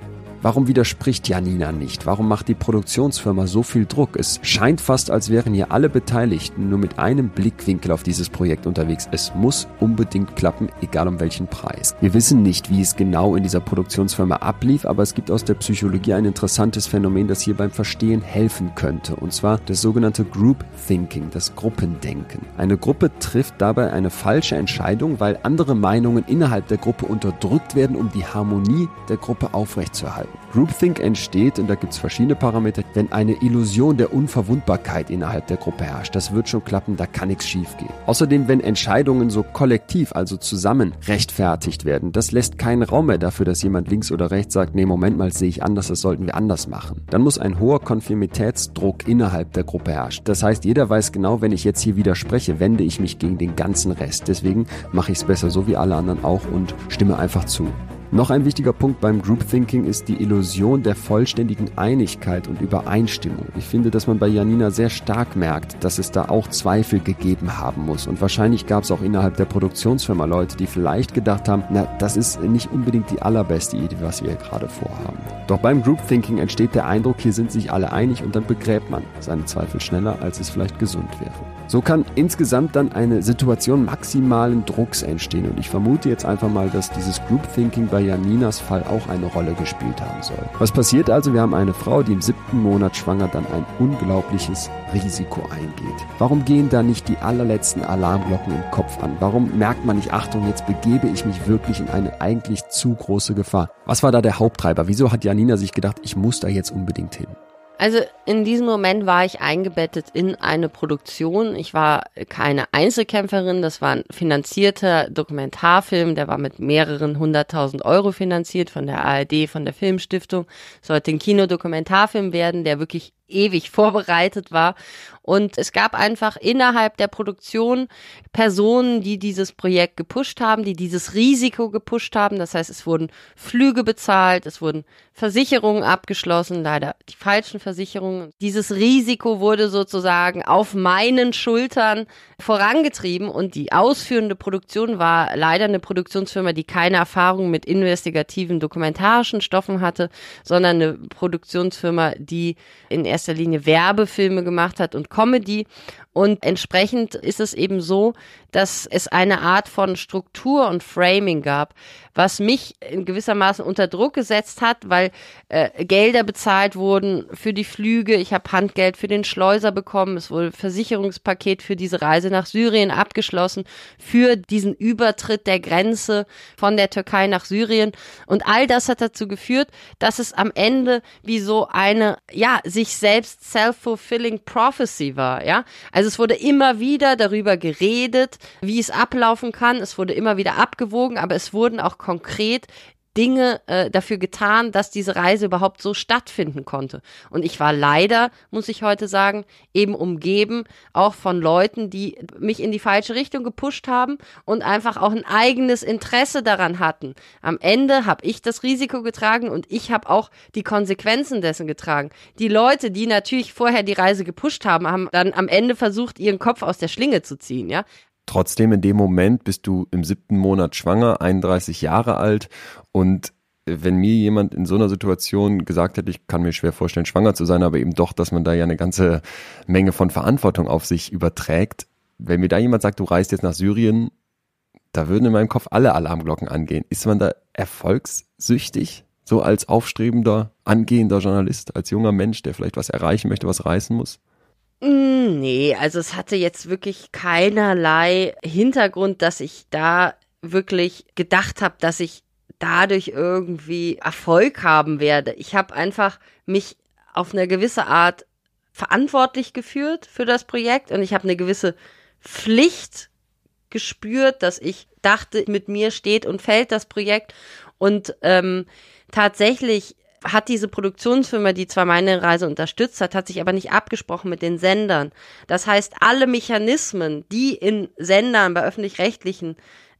Warum widerspricht Janina nicht? Warum macht die Produktionsfirma so viel Druck? Es scheint fast, als wären hier alle Beteiligten nur mit einem Blickwinkel auf dieses Projekt unterwegs. Es muss unbedingt klappen, egal um welchen Preis. Wir wissen nicht, wie es genau in dieser Produktionsfirma ablief, aber es gibt aus der Psychologie ein interessantes Phänomen, das hier beim Verstehen helfen könnte. Und zwar das sogenannte Group Thinking, das Gruppendenken. Eine Gruppe trifft dabei eine falsche Entscheidung, weil andere Meinungen innerhalb der Gruppe unterdrückt werden, um die Harmonie der Gruppe aufrechtzuerhalten. Groupthink entsteht, und da gibt es verschiedene Parameter, wenn eine Illusion der Unverwundbarkeit innerhalb der Gruppe herrscht. Das wird schon klappen, da kann nichts schief gehen. Außerdem, wenn Entscheidungen so kollektiv, also zusammen, rechtfertigt werden, das lässt keinen Raum mehr dafür, dass jemand links oder rechts sagt, nee, Moment mal, sehe ich anders, das sollten wir anders machen. Dann muss ein hoher Konformitätsdruck innerhalb der Gruppe herrschen. Das heißt, jeder weiß genau, wenn ich jetzt hier widerspreche, wende ich mich gegen den ganzen Rest. Deswegen mache ich es besser so wie alle anderen auch und stimme einfach zu. Noch ein wichtiger Punkt beim Group Thinking ist die Illusion der vollständigen Einigkeit und Übereinstimmung. Ich finde, dass man bei Janina sehr stark merkt, dass es da auch Zweifel gegeben haben muss. Und wahrscheinlich gab es auch innerhalb der Produktionsfirma Leute, die vielleicht gedacht haben, na, das ist nicht unbedingt die allerbeste Idee, was wir hier gerade vorhaben. Doch beim Group Thinking entsteht der Eindruck, hier sind sich alle einig und dann begräbt man seine Zweifel schneller, als es vielleicht gesund wäre. So kann insgesamt dann eine Situation maximalen Drucks entstehen. Und ich vermute jetzt einfach mal, dass dieses Group Thinking bei Janinas Fall auch eine Rolle gespielt haben soll. Was passiert also? Wir haben eine Frau, die im 7. Monat schwanger dann ein unglaubliches Risiko eingeht. Warum gehen da nicht die allerletzten Alarmglocken im Kopf an? Warum merkt man nicht, Achtung, jetzt begebe ich mich wirklich in eine eigentlich zu große Gefahr? Was war da der Haupttreiber? Wieso hat Janina sich gedacht, ich muss da jetzt unbedingt hin?
Also in diesem Moment war ich eingebettet in eine Produktion. Ich war keine Einzelkämpferin, das war ein finanzierter Dokumentarfilm, der war mit mehreren 100.000 Euro finanziert von der ARD, von der Filmstiftung. Sollte ein Kinodokumentarfilm werden, der wirklich ewig vorbereitet war. Und es gab einfach innerhalb der Produktion Personen, die dieses Projekt gepusht haben, die dieses Risiko gepusht haben. Das heißt, es wurden Flüge bezahlt, es wurden Versicherungen abgeschlossen, leider die falschen Versicherungen. Dieses Risiko wurde sozusagen auf meinen Schultern vorangetrieben und die ausführende Produktion war leider eine Produktionsfirma, die keine Erfahrung mit investigativen dokumentarischen Stoffen hatte, sondern eine Produktionsfirma, die in erster Linie Werbefilme gemacht hat und Comedy. Und entsprechend ist es eben so, dass es eine Art von Struktur und Framing gab, was mich in gewissermaßen unter Druck gesetzt hat, weil Gelder bezahlt wurden für die Flüge. Ich habe Handgeld für den Schleuser bekommen. Es wurde ein Versicherungspaket für diese Reise nach Syrien abgeschlossen, für diesen Übertritt der Grenze von der Türkei nach Syrien. Und all das hat dazu geführt, dass es am Ende wie so eine, ja, sich selbst self-fulfilling prophecy war, ja. Also es wurde immer wieder darüber geredet, wie es ablaufen kann. Es wurde immer wieder abgewogen, aber es wurden auch konkret Dinge dafür getan, dass diese Reise überhaupt so stattfinden konnte. Und ich war leider, muss ich heute sagen, eben umgeben auch von Leuten, die mich in die falsche Richtung gepusht haben und einfach auch ein eigenes Interesse daran hatten. Am Ende habe ich das Risiko getragen und ich habe auch die Konsequenzen dessen getragen. Die Leute, die natürlich vorher die Reise gepusht haben, haben dann am Ende versucht, ihren Kopf aus der Schlinge zu ziehen, ja.
Trotzdem, in dem Moment bist du im 7. Monat schwanger, 31 Jahre alt, und wenn mir jemand in so einer Situation gesagt hätte, ich kann mir schwer vorstellen, schwanger zu sein, aber eben doch, dass man da ja eine ganze Menge von Verantwortung auf sich überträgt, wenn mir da jemand sagt, du reist jetzt nach Syrien, da würden in meinem Kopf alle Alarmglocken angehen. Ist man da erfolgssüchtig, so als aufstrebender, angehender Journalist, als junger Mensch, der vielleicht was erreichen möchte, was reißen muss?
Nee, also es hatte jetzt wirklich keinerlei Hintergrund, dass ich da wirklich gedacht habe, dass ich dadurch irgendwie Erfolg haben werde. Ich habe einfach mich auf eine gewisse Art verantwortlich gefühlt für das Projekt und ich habe eine gewisse Pflicht gespürt, dass ich dachte, mit mir steht und fällt das Projekt. Und tatsächlich hat diese Produktionsfirma, die zwar meine Reise unterstützt hat sich aber nicht abgesprochen mit den Sendern. Das heißt, alle Mechanismen, die in Sendern bei öffentlich-rechtlichen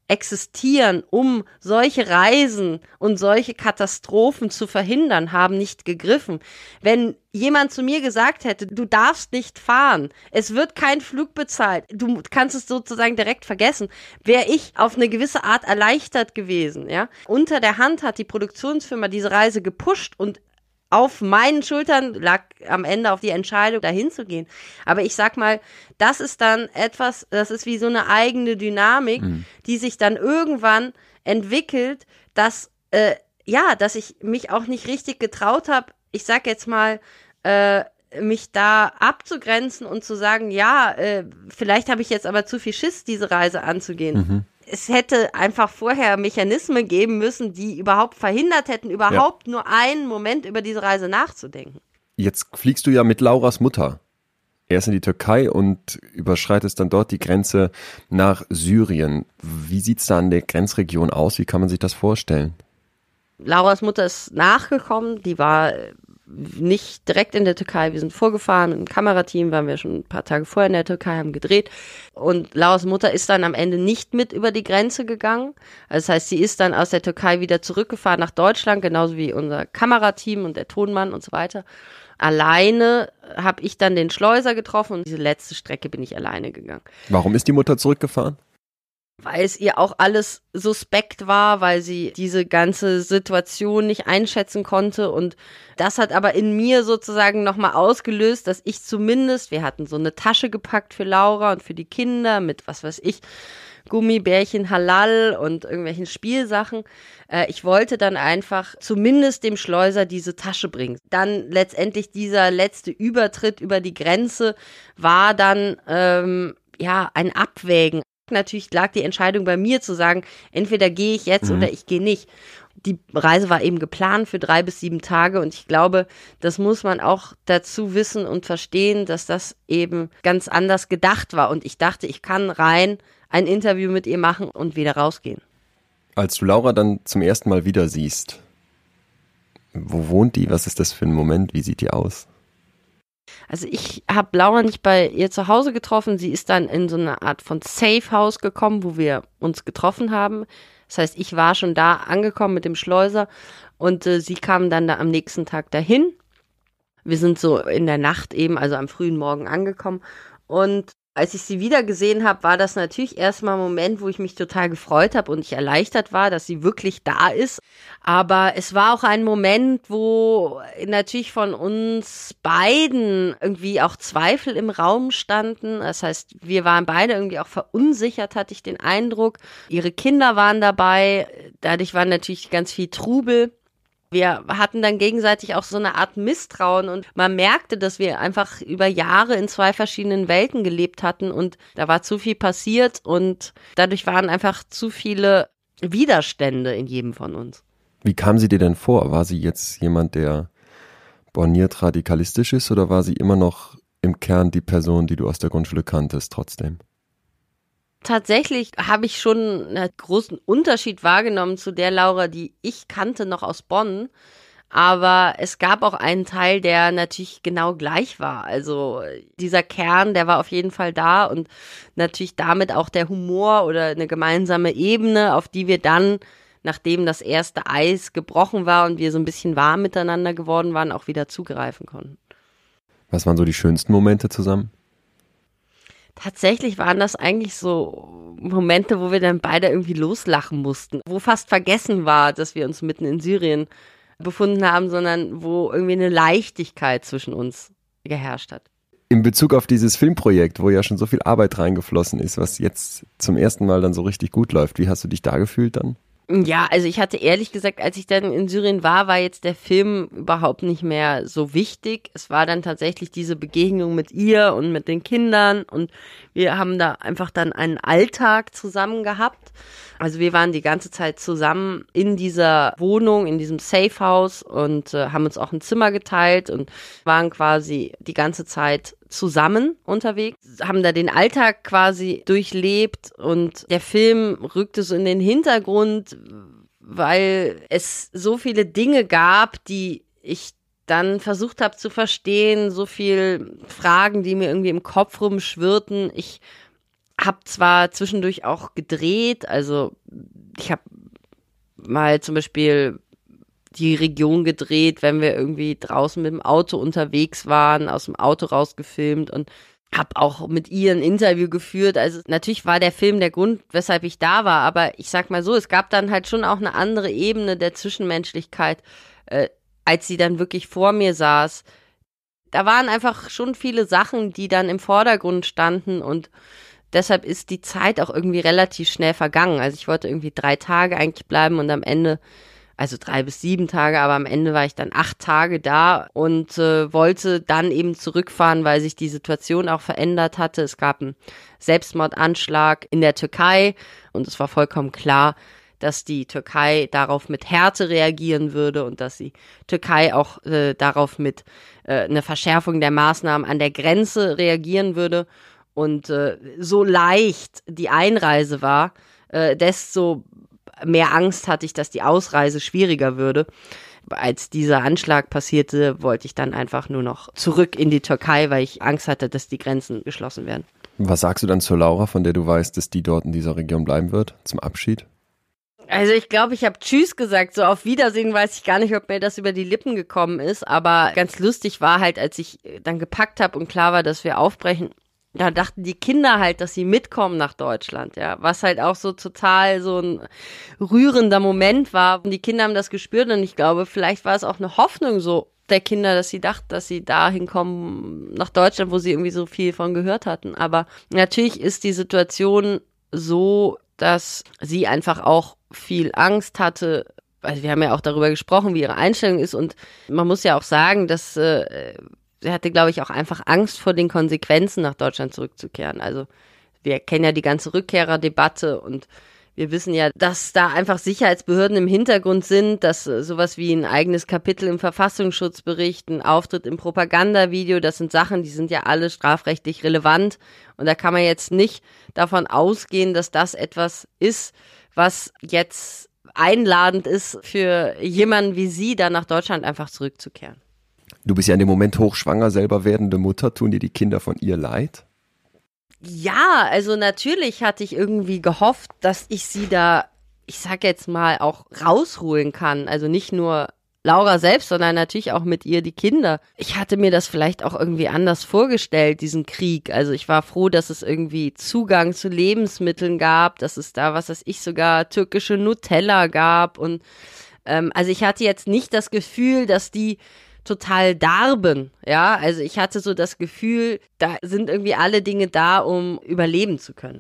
existieren, um solche Reisen und solche Katastrophen zu verhindern, haben nicht gegriffen. Wenn jemand zu mir gesagt hätte, du darfst nicht fahren, es wird kein Flug bezahlt, du kannst es sozusagen direkt vergessen, wäre ich auf eine gewisse Art erleichtert gewesen. Ja? Unter der Hand hat die Produktionsfirma diese Reise gepusht und auf meinen Schultern lag am Ende auch die Entscheidung, dahin zu gehen. Aber ich sag mal, das ist dann etwas, das ist wie so eine eigene Dynamik, die sich dann irgendwann entwickelt, dass ich mich auch nicht richtig getraut habe, ich sag jetzt mal, mich da abzugrenzen und zu sagen, vielleicht habe ich jetzt aber zu viel Schiss, diese Reise anzugehen. Es hätte einfach vorher Mechanismen geben müssen, die überhaupt verhindert hätten, überhaupt nur einen Moment über diese Reise nachzudenken.
Jetzt fliegst du ja mit Lauras Mutter erst in die Türkei und überschreitest dann dort die Grenze nach Syrien. Wie sieht es da in der Grenzregion aus? Wie kann man sich das vorstellen?
Lauras Mutter ist nachgekommen, die war nicht direkt in der Türkei, wir sind vorgefahren, mit dem Kamerateam waren wir schon ein paar Tage vorher in der Türkei, haben gedreht und Lauras Mutter ist dann am Ende nicht mit über die Grenze gegangen, das heißt, sie ist dann aus der Türkei wieder zurückgefahren nach Deutschland, genauso wie unser Kamerateam und der Tonmann und so weiter. Alleine habe ich dann den Schleuser getroffen und diese letzte Strecke bin ich alleine gegangen.
Warum ist die Mutter zurückgefahren?
Weil es ihr auch alles suspekt war, weil sie diese ganze Situation nicht einschätzen konnte und das hat aber in mir sozusagen nochmal ausgelöst, dass ich zumindest, wir hatten so eine Tasche gepackt für Laura und für die Kinder mit, was weiß ich, Gummibärchen Halal und irgendwelchen Spielsachen. Ich wollte dann einfach zumindest dem Schleuser diese Tasche bringen. Dann letztendlich dieser letzte Übertritt über die Grenze war dann ein Abwägen. Natürlich lag die Entscheidung bei mir zu sagen, entweder gehe ich jetzt oder ich gehe nicht. Die Reise war eben geplant für 3 bis 7 Tage und ich glaube, das muss man auch dazu wissen und verstehen, dass das eben ganz anders gedacht war. Und ich dachte, ich kann rein ein Interview mit ihr machen und wieder rausgehen.
Als du Laura dann zum ersten Mal wieder siehst, wo wohnt die? Was ist das für ein Moment? Wie sieht die aus?
Also ich habe Laura nicht bei ihr zu Hause getroffen. Sie ist dann in so eine Art von Safe House gekommen, wo wir uns getroffen haben. Das heißt, ich war schon da angekommen mit dem Schleuser und sie kam dann da am nächsten Tag dahin. Wir sind so in der Nacht eben, also am frühen Morgen angekommen und als ich sie wieder gesehen habe, war das natürlich erstmal ein Moment, wo ich mich total gefreut habe und ich erleichtert war, dass sie wirklich da ist. Aber es war auch ein Moment, wo natürlich von uns beiden irgendwie auch Zweifel im Raum standen. Das heißt, wir waren beide irgendwie auch verunsichert, hatte ich den Eindruck. Ihre Kinder waren dabei. Dadurch war natürlich ganz viel Trubel. Wir hatten dann gegenseitig auch so eine Art Misstrauen und man merkte, dass wir einfach über Jahre in 2 verschiedenen Welten gelebt hatten und da war zu viel passiert und dadurch waren einfach zu viele Widerstände in jedem von uns.
Wie kam sie dir denn vor? War sie jetzt jemand, der borniert radikalistisch ist oder war sie immer noch im Kern die Person, die du aus der Grundschule kanntest trotzdem?
Tatsächlich habe ich schon einen großen Unterschied wahrgenommen zu der Laura, die ich kannte noch aus Bonn. Aber es gab auch einen Teil, der natürlich genau gleich war. Also dieser Kern, der war auf jeden Fall da und natürlich damit auch der Humor oder eine gemeinsame Ebene, auf die wir dann, nachdem das erste Eis gebrochen war und wir so ein bisschen warm miteinander geworden waren, auch wieder zugreifen konnten.
Was waren so die schönsten Momente zusammen?
Tatsächlich waren das eigentlich so Momente, wo wir dann beide irgendwie loslachen mussten, wo fast vergessen war, dass wir uns mitten in Syrien befunden haben, sondern wo irgendwie eine Leichtigkeit zwischen uns geherrscht hat.
In Bezug auf dieses Filmprojekt, wo ja schon so viel Arbeit reingeflossen ist, was jetzt zum ersten Mal dann so richtig gut läuft, wie hast du dich da gefühlt dann?
Ja, also ich hatte ehrlich gesagt, als ich dann in Syrien war jetzt der Film überhaupt nicht mehr so wichtig. Es war dann tatsächlich diese Begegnung mit ihr und mit den Kindern und wir haben da einfach dann einen Alltag zusammen gehabt. Also wir waren die ganze Zeit zusammen in dieser Wohnung, in diesem Safe House und haben uns auch ein Zimmer geteilt und waren quasi die ganze Zeit zusammen unterwegs, haben da den Alltag quasi durchlebt und der Film rückte so in den Hintergrund, weil es so viele Dinge gab, die ich dann versucht habe zu verstehen, so viel Fragen, die mir irgendwie im Kopf rumschwirrten. Ich Habe zwar zwischendurch auch gedreht, also ich habe mal zum Beispiel die Region gedreht, wenn wir irgendwie draußen mit dem Auto unterwegs waren, aus dem Auto rausgefilmt und habe auch mit ihr ein Interview geführt. Also natürlich war der Film der Grund, weshalb ich da war, aber ich sag mal so, es gab dann halt schon auch eine andere Ebene der Zwischenmenschlichkeit, als sie dann wirklich vor mir saß. Da waren einfach schon viele Sachen, die dann im Vordergrund standen und deshalb ist die Zeit auch irgendwie relativ schnell vergangen. Also ich wollte irgendwie 3 Tage eigentlich bleiben und am Ende, also 3 bis 7 Tage, aber am Ende war ich dann 8 Tage da und wollte dann eben zurückfahren, weil sich die Situation auch verändert hatte. Es gab einen Selbstmordanschlag in der Türkei und es war vollkommen klar, dass die Türkei darauf mit Härte reagieren würde und dass die Türkei auch darauf mit einer Verschärfung der Maßnahmen an der Grenze reagieren würde. Und so leicht die Einreise war, desto mehr Angst hatte ich, dass die Ausreise schwieriger würde. Als dieser Anschlag passierte, wollte ich dann einfach nur noch zurück in die Türkei, weil ich Angst hatte, dass die Grenzen geschlossen werden.
Was sagst du dann zur Laura, von der du weißt, dass die dort in dieser Region bleiben wird, zum Abschied?
Also ich glaube, ich habe Tschüss gesagt, so auf Wiedersehen weiß ich gar nicht, ob mir das über die Lippen gekommen ist, aber ganz lustig war halt, als ich dann gepackt habe und klar war, dass wir aufbrechen, da dachten die Kinder halt, dass sie mitkommen nach Deutschland, ja, was halt auch so total so ein rührender Moment war. Und die Kinder haben das gespürt und ich glaube, vielleicht war es auch eine Hoffnung so der Kinder, dass sie dachten, dass sie dahin kommen nach Deutschland, wo sie irgendwie so viel von gehört hatten. Aber natürlich ist die Situation so, dass sie einfach auch viel Angst hatte. Also wir haben ja auch darüber gesprochen, wie ihre Einstellung ist und man muss ja auch sagen, dass sie hatte, glaube ich, auch einfach Angst vor den Konsequenzen, nach Deutschland zurückzukehren. Also wir kennen ja die ganze Rückkehrerdebatte und wir wissen ja, dass da einfach Sicherheitsbehörden im Hintergrund sind, dass sowas wie ein eigenes Kapitel im Verfassungsschutzbericht, ein Auftritt im Propagandavideo, das sind Sachen, die sind ja alle strafrechtlich relevant. Und da kann man jetzt nicht davon ausgehen, dass das etwas ist, was jetzt einladend ist für jemanden wie sie, da nach Deutschland einfach zurückzukehren.
Du bist ja in dem Moment hochschwanger, selber werdende Mutter. Tun dir die Kinder von ihr leid?
Ja, also natürlich hatte ich irgendwie gehofft, dass ich sie da, ich sag jetzt mal, auch rausholen kann. Also nicht nur Laura selbst, sondern natürlich auch mit ihr die Kinder. Ich hatte mir das vielleicht auch irgendwie anders vorgestellt, diesen Krieg. Also ich war froh, dass es irgendwie Zugang zu Lebensmitteln gab, dass es da, was weiß ich, sogar türkische Nutella gab. Und also ich hatte jetzt nicht das Gefühl, dass die total darben, ja, also ich hatte so das Gefühl, da sind irgendwie alle Dinge da, um überleben zu können.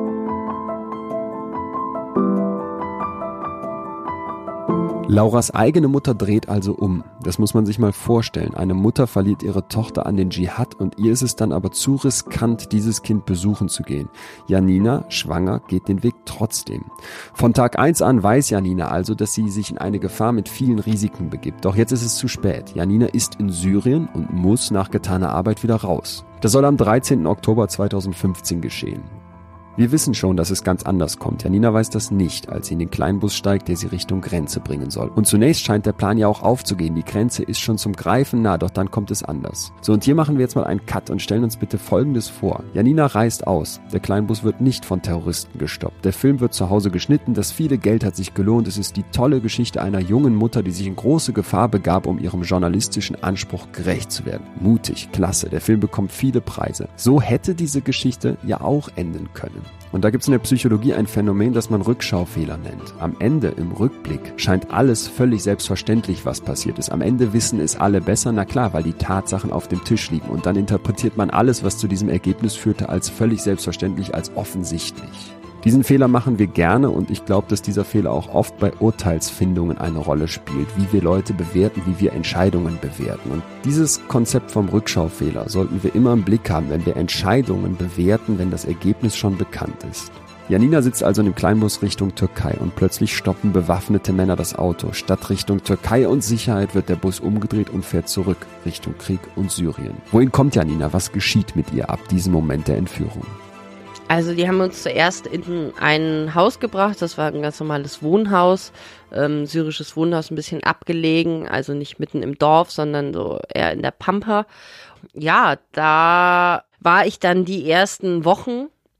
Lauras eigene Mutter dreht also um. Das muss man sich mal vorstellen. Eine Mutter verliert ihre Tochter an den Dschihad und ihr ist es dann aber zu riskant, dieses Kind besuchen zu gehen. Janina, schwanger, geht den Weg trotzdem. Von Tag 1 an weiß Janina also, dass sie sich in eine Gefahr mit vielen Risiken begibt. Doch jetzt ist es zu spät. Janina ist in Syrien und muss nach getaner Arbeit wieder raus. Das soll am 13. Oktober 2015 geschehen. Wir wissen schon, dass es ganz anders kommt. Janina weiß das nicht, als sie in den Kleinbus steigt, der sie Richtung Grenze bringen soll. Und zunächst scheint der Plan ja auch aufzugehen. Die Grenze ist schon zum Greifen nah, doch dann kommt es anders. So, und hier machen wir jetzt mal einen Cut und stellen uns bitte Folgendes vor. Janina reist aus. Der Kleinbus wird nicht von Terroristen gestoppt. Der Film wird zu Hause geschnitten. Das viele Geld hat sich gelohnt. Es ist die tolle Geschichte einer jungen Mutter, die sich in große Gefahr begab, um ihrem journalistischen Anspruch gerecht zu werden. Mutig, klasse. Der Film bekommt viele Preise. So hätte diese Geschichte ja auch enden können. Und da gibt es in der Psychologie ein Phänomen, das man Rückschaufehler nennt. Am Ende, im Rückblick, scheint alles völlig selbstverständlich, was passiert ist. Am Ende wissen es alle besser, na klar, weil die Tatsachen auf dem Tisch liegen. Und dann interpretiert man alles, was zu diesem Ergebnis führte, als völlig selbstverständlich, als offensichtlich. Diesen Fehler machen wir gerne und ich glaube, dass dieser Fehler auch oft bei Urteilsfindungen eine Rolle spielt, wie wir Leute bewerten, wie wir Entscheidungen bewerten. Und dieses Konzept vom Rückschaufehler sollten wir immer im Blick haben, wenn wir Entscheidungen bewerten, wenn das Ergebnis schon bekannt ist. Janina sitzt also in dem Kleinbus Richtung Türkei und plötzlich stoppen bewaffnete Männer das Auto. Statt Richtung Türkei und Sicherheit wird der Bus umgedreht und fährt zurück Richtung Krieg und Syrien. Wohin kommt Janina? Was geschieht mit ihr ab diesem Moment der Entführung?
Also die haben uns zuerst in ein Haus gebracht, das war ein ganz normales Wohnhaus, syrisches Wohnhaus, ein bisschen abgelegen, also nicht mitten im Dorf, sondern so eher in der Pampa. Ja, da war ich dann die ersten Wochen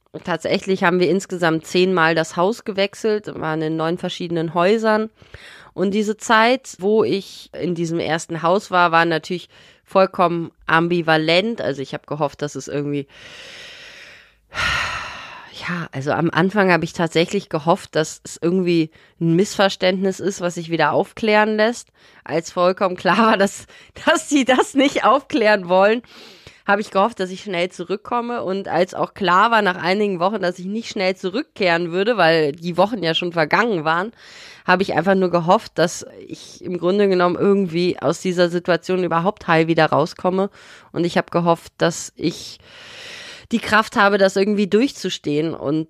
Tatsächlich haben wir insgesamt 10-mal das Haus gewechselt, waren in 9 verschiedenen Häusern. Und diese Zeit, wo ich in diesem ersten Haus war natürlich vollkommen ambivalent. Also ich habe gehofft, dass es irgendwie, ja, also am Anfang habe ich tatsächlich gehofft, dass es irgendwie ein Missverständnis ist, was sich wieder aufklären lässt. Als vollkommen klar war, dass sie das nicht aufklären wollen, habe ich gehofft, dass ich schnell zurückkomme. Und als auch klar war nach einigen Wochen, dass ich nicht schnell zurückkehren würde, weil die Wochen ja schon vergangen waren, habe ich einfach nur gehofft, dass ich im Grunde genommen irgendwie aus dieser Situation überhaupt heil wieder rauskomme. Und ich habe gehofft, dass ich die Kraft habe, das irgendwie durchzustehen. Und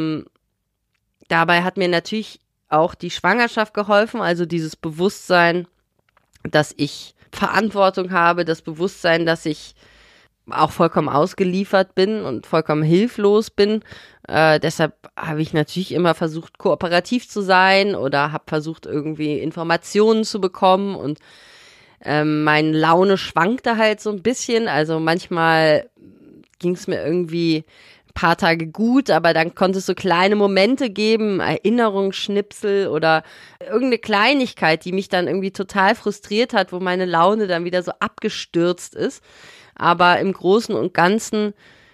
dabei hat mir natürlich auch die Schwangerschaft geholfen, also dieses Bewusstsein, dass ich Verantwortung habe, das Bewusstsein, dass ich auch vollkommen ausgeliefert bin und vollkommen hilflos bin. Deshalb habe ich natürlich immer versucht, kooperativ zu sein oder habe versucht, irgendwie Informationen zu bekommen und meine Laune schwankte halt so ein bisschen. Also manchmal ging es mir irgendwie ein paar Tage gut, aber dann konnte es so kleine Momente geben, Erinnerungsschnipsel oder irgendeine Kleinigkeit, die mich dann irgendwie total frustriert hat, wo meine Laune dann wieder so abgestürzt ist. Aber im Großen und Ganzen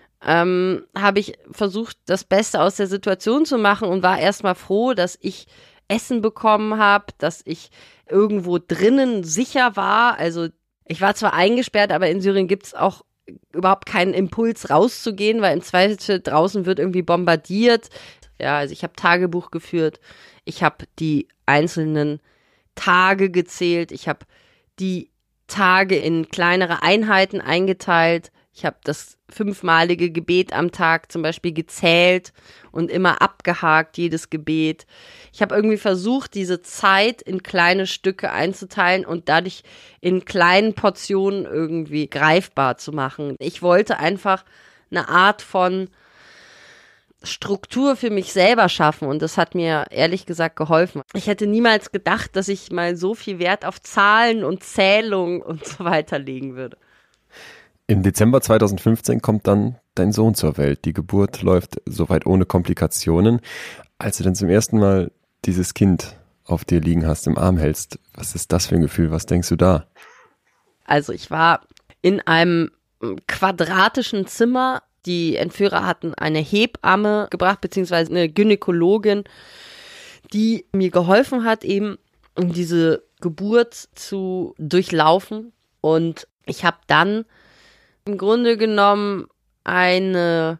habe ich versucht, das Beste aus der Situation zu machen und war erstmal froh, dass ich Essen bekommen habe, dass ich irgendwo drinnen sicher war. Also ich war zwar eingesperrt, aber in Syrien gibt es auch überhaupt keinen Impuls rauszugehen, weil im Zweifel draußen wird irgendwie bombardiert. Ja, also ich habe Tagebuch geführt, ich habe die einzelnen Tage gezählt, ich habe die Tage in kleinere Einheiten eingeteilt. Ich habe das 5-malige Gebet am Tag zum Beispiel gezählt und immer abgehakt, jedes Gebet. Ich habe irgendwie versucht, diese Zeit in kleine Stücke einzuteilen und dadurch in kleinen Portionen irgendwie greifbar zu machen. Ich wollte einfach eine Art von Struktur für mich selber schaffen und das hat mir ehrlich gesagt geholfen. Ich hätte niemals gedacht, dass ich mal so viel Wert auf Zahlen und Zählung und so weiter legen würde.
Im Dezember 2015 kommt dann dein Sohn zur Welt. Die Geburt läuft soweit ohne Komplikationen. Als du dann zum ersten Mal dieses Kind auf dir liegen hast, im Arm hältst, was ist das für ein Gefühl? Was denkst du da?
Also ich war in einem quadratischen Zimmer. Die Entführer hatten eine Hebamme gebracht, beziehungsweise eine Gynäkologin, die mir geholfen hat, eben um diese Geburt zu durchlaufen. Und ich habe dann im Grunde genommen eine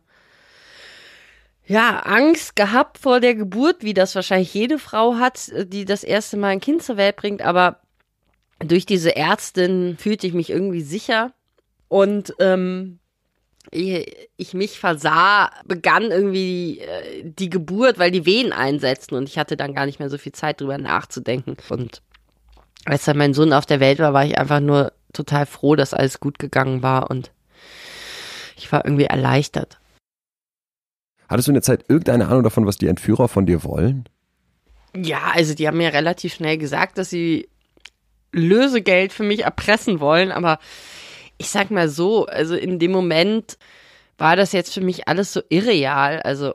Angst gehabt vor der Geburt, wie das wahrscheinlich jede Frau hat, die das erste Mal ein Kind zur Welt bringt. Aber durch diese Ärztin fühlte ich mich irgendwie sicher. Und ehe ich mich versah, begann irgendwie die Geburt, weil die Wehen einsetzten und ich hatte dann gar nicht mehr so viel Zeit drüber nachzudenken. Und als dann mein Sohn auf der Welt war, war ich einfach nur total froh, dass alles gut gegangen war und ich war irgendwie erleichtert.
Hattest du in der Zeit irgendeine Ahnung davon, was die Entführer von dir wollen?
Ja, also die haben mir relativ schnell gesagt, dass sie Lösegeld für mich erpressen wollen, aber ich sag mal so, also in dem Moment war das jetzt für mich alles so irreal. Also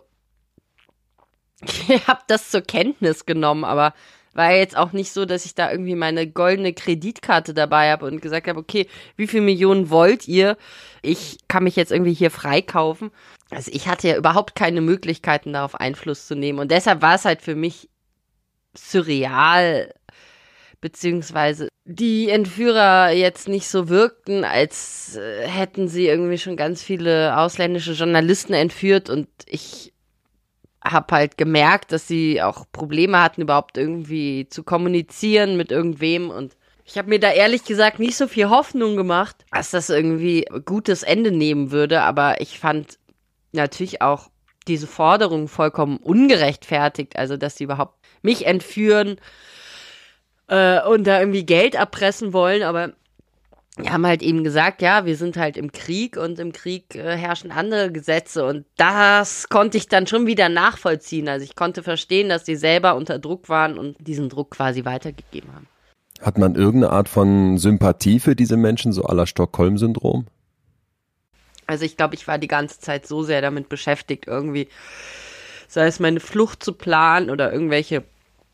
ich habe das zur Kenntnis genommen, aber war jetzt auch nicht so, dass ich da irgendwie meine goldene Kreditkarte dabei habe und gesagt habe, okay, wie viel Millionen wollt ihr? Ich kann mich jetzt irgendwie hier freikaufen. Also ich hatte ja überhaupt keine Möglichkeiten, darauf Einfluss zu nehmen. Und deshalb war es halt für mich surreal, beziehungsweise die Entführer jetzt nicht so wirkten, als hätten sie irgendwie schon ganz viele ausländische Journalisten entführt und ich habe halt gemerkt, dass sie auch Probleme hatten, überhaupt irgendwie zu kommunizieren mit irgendwem und ich habe mir da ehrlich gesagt nicht so viel Hoffnung gemacht, dass das irgendwie ein gutes Ende nehmen würde, aber ich fand natürlich auch diese Forderung vollkommen ungerechtfertigt, also dass sie überhaupt mich entführen und da irgendwie Geld erpressen wollen, aber die haben halt eben gesagt, ja, wir sind halt im Krieg und im Krieg herrschen andere Gesetze und das konnte ich dann schon wieder nachvollziehen. Also ich konnte verstehen, dass die selber unter Druck waren und diesen Druck quasi weitergegeben haben.
Hat man irgendeine Art von Sympathie für diese Menschen, so à la Stockholm-Syndrom?
Also ich glaube, ich war die ganze Zeit so sehr damit beschäftigt, irgendwie, sei es meine Flucht zu planen oder irgendwelche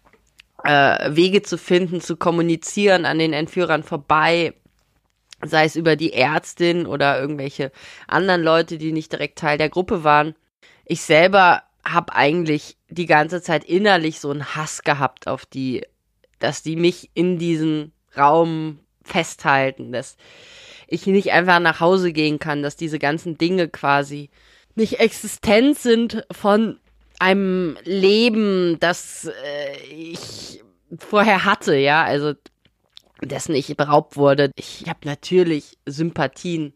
Wege zu finden, zu kommunizieren an den Entführern vorbei, sei es über die Ärztin oder irgendwelche anderen Leute, die nicht direkt Teil der Gruppe waren. Ich selber habe eigentlich die ganze Zeit innerlich so einen Hass gehabt auf die, dass die mich in diesem Raum festhalten, dass ich nicht einfach nach Hause gehen kann, dass diese ganzen Dinge quasi nicht existent sind von einem Leben, das ich vorher hatte, ja, also dessen ich beraubt wurde. Ich habe natürlich Sympathien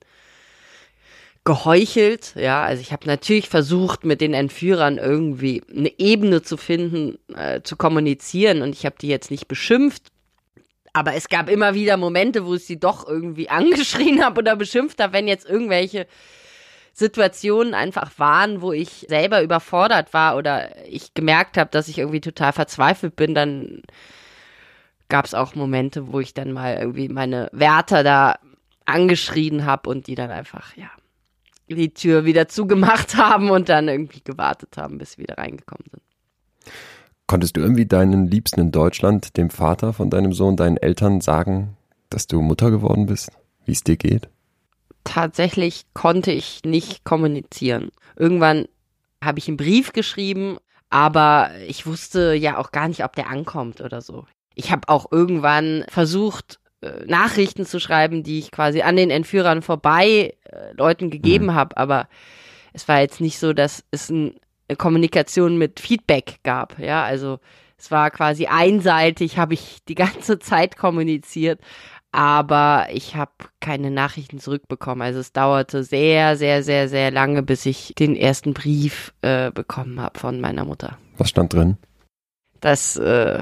geheuchelt, ja, also ich habe natürlich versucht, mit den Entführern irgendwie eine Ebene zu finden, zu kommunizieren, und ich habe die jetzt nicht beschimpft, aber es gab immer wieder Momente, wo ich sie doch irgendwie angeschrien habe oder beschimpft habe, wenn jetzt irgendwelche Situationen einfach waren, wo ich selber überfordert war oder ich gemerkt habe, dass ich irgendwie total verzweifelt bin, dann gab es auch Momente, wo ich dann mal irgendwie meine Wärter da angeschrien habe und die dann einfach, ja, die Tür wieder zugemacht haben und dann irgendwie gewartet haben, bis sie wieder reingekommen sind.
Konntest du irgendwie deinen Liebsten in Deutschland, dem Vater von deinem Sohn, deinen Eltern sagen, dass du Mutter geworden bist, wie es dir geht?
Tatsächlich konnte ich nicht kommunizieren. Irgendwann habe ich einen Brief geschrieben, aber ich wusste ja auch gar nicht, ob der ankommt oder so. Ich habe auch irgendwann versucht, Nachrichten zu schreiben, die ich quasi an den Entführern vorbei Leuten gegeben habe, aber es war jetzt nicht so, dass es eine Kommunikation mit Feedback gab, ja, also es war quasi einseitig, habe ich die ganze Zeit kommuniziert, aber ich habe keine Nachrichten zurückbekommen. Also es dauerte sehr, sehr, sehr, sehr lange, bis ich den ersten Brief bekommen habe von meiner Mutter.
Was stand drin?
Dass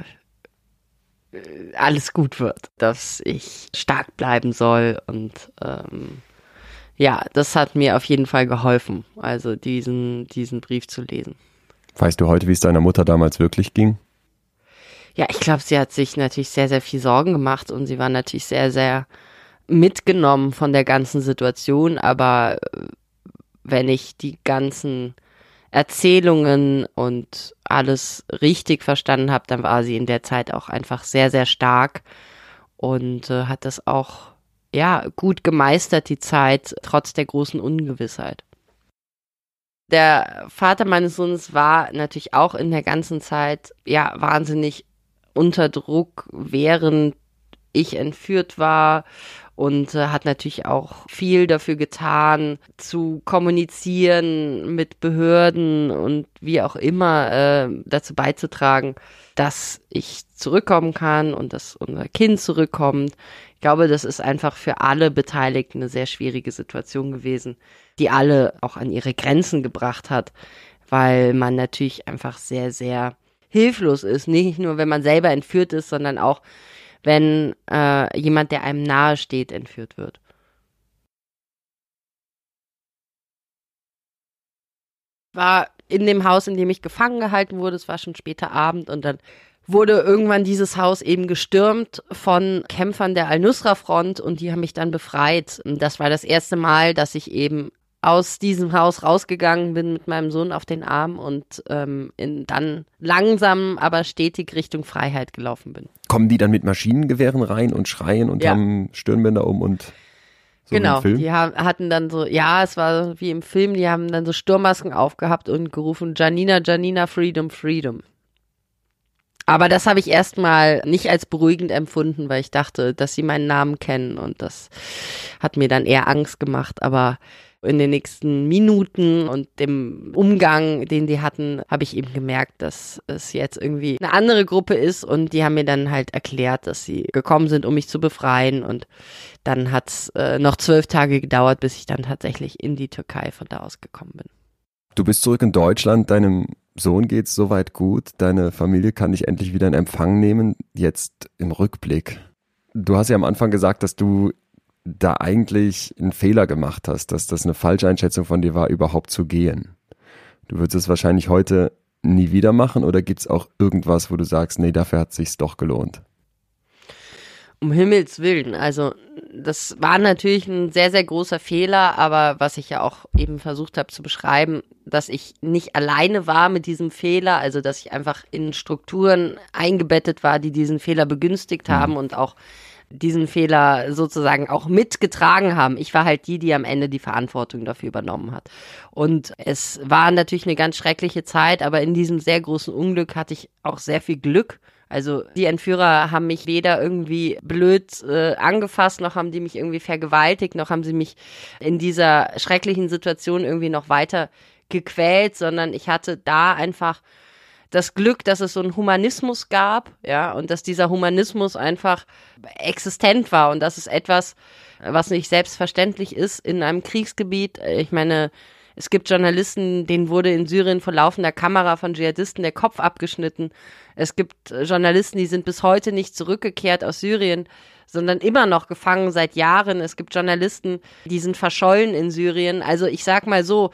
alles gut wird, dass ich stark bleiben soll, und ja, das hat mir auf jeden Fall geholfen, also diesen Brief zu lesen.
Weißt du heute, wie es deiner Mutter damals wirklich ging?
Ja, ich glaube, sie hat sich natürlich sehr, sehr viel Sorgen gemacht und sie war natürlich sehr, sehr mitgenommen von der ganzen Situation. Aber wenn ich die ganzen Erzählungen und alles richtig verstanden habe, dann war sie in der Zeit auch einfach sehr, sehr stark und hat das auch, ja, gut gemeistert, die Zeit, trotz der großen Ungewissheit. Der Vater meines Sohnes war natürlich auch in der ganzen Zeit, ja, wahnsinnig unter Druck, während ich entführt war, und hat natürlich auch viel dafür getan, zu kommunizieren mit Behörden und wie auch immer dazu beizutragen, dass ich zurückkommen kann und dass unser Kind zurückkommt. Ich glaube, das ist einfach für alle Beteiligten eine sehr schwierige Situation gewesen, die alle auch an ihre Grenzen gebracht hat, weil man natürlich einfach sehr, sehr hilflos ist. Nicht nur, wenn man selber entführt ist, sondern auch, wenn jemand, der einem nahe steht, entführt wird. Ich war in dem Haus, in dem ich gefangen gehalten wurde, es war schon später Abend, und dann wurde irgendwann dieses Haus eben gestürmt von Kämpfern der Al-Nusra-Front, und die haben mich dann befreit. Und das war das erste Mal, dass ich eben aus diesem Haus rausgegangen bin mit meinem Sohn auf den Arm und dann langsam, aber stetig Richtung Freiheit gelaufen bin.
Kommen die dann mit Maschinengewehren rein und schreien und haben Stirnbänder um und so
genau,
wie im Film?
Die hatten dann so, ja, es war wie im Film, die haben dann so Sturmmasken aufgehabt und gerufen, Janina, Janina, Freedom, Freedom. Aber das habe ich erstmal nicht als beruhigend empfunden, weil ich dachte, dass sie meinen Namen kennen, und das hat mir dann eher Angst gemacht, aber in den nächsten Minuten und dem Umgang, den die hatten, habe ich eben gemerkt, dass es jetzt irgendwie eine andere Gruppe ist, und die haben mir dann halt erklärt, dass sie gekommen sind, um mich zu befreien, und dann hat es noch 12 Tage gedauert, bis ich dann tatsächlich in die Türkei von da aus gekommen bin.
Du bist zurück in Deutschland, deinem Sohn geht's soweit gut, deine Familie kann dich endlich wieder in Empfang nehmen, jetzt im Rückblick. Du hast ja am Anfang gesagt, dass du da eigentlich einen Fehler gemacht hast, dass das eine falsche Einschätzung von dir war, überhaupt zu gehen. Du würdest es wahrscheinlich heute nie wieder machen, oder gibt es auch irgendwas, wo du sagst, nee, dafür hat es sich doch gelohnt?
Um Himmels Willen, also das war natürlich ein sehr, sehr großer Fehler, aber was ich ja auch eben versucht habe zu beschreiben, dass ich nicht alleine war mit diesem Fehler, also dass ich einfach in Strukturen eingebettet war, die diesen Fehler begünstigt haben und auch diesen Fehler sozusagen auch mitgetragen haben. Ich war halt die am Ende die Verantwortung dafür übernommen hat. Und es war natürlich eine ganz schreckliche Zeit, aber in diesem sehr großen Unglück hatte ich auch sehr viel Glück. Also die Entführer haben mich weder irgendwie blöd angefasst, noch haben die mich irgendwie vergewaltigt, noch haben sie mich in dieser schrecklichen Situation irgendwie noch weiter gequält, sondern ich hatte da einfach das Glück, dass es so einen Humanismus gab, ja, und dass dieser Humanismus einfach existent war und das ist etwas, was nicht selbstverständlich ist in einem Kriegsgebiet. Ich meine, es gibt Journalisten, denen wurde in Syrien vor laufender Kamera von Dschihadisten der Kopf abgeschnitten. Es gibt Journalisten, die sind bis heute nicht zurückgekehrt aus Syrien, sondern immer noch gefangen seit Jahren. Es gibt Journalisten, die sind verschollen in Syrien. Also ich sag mal so,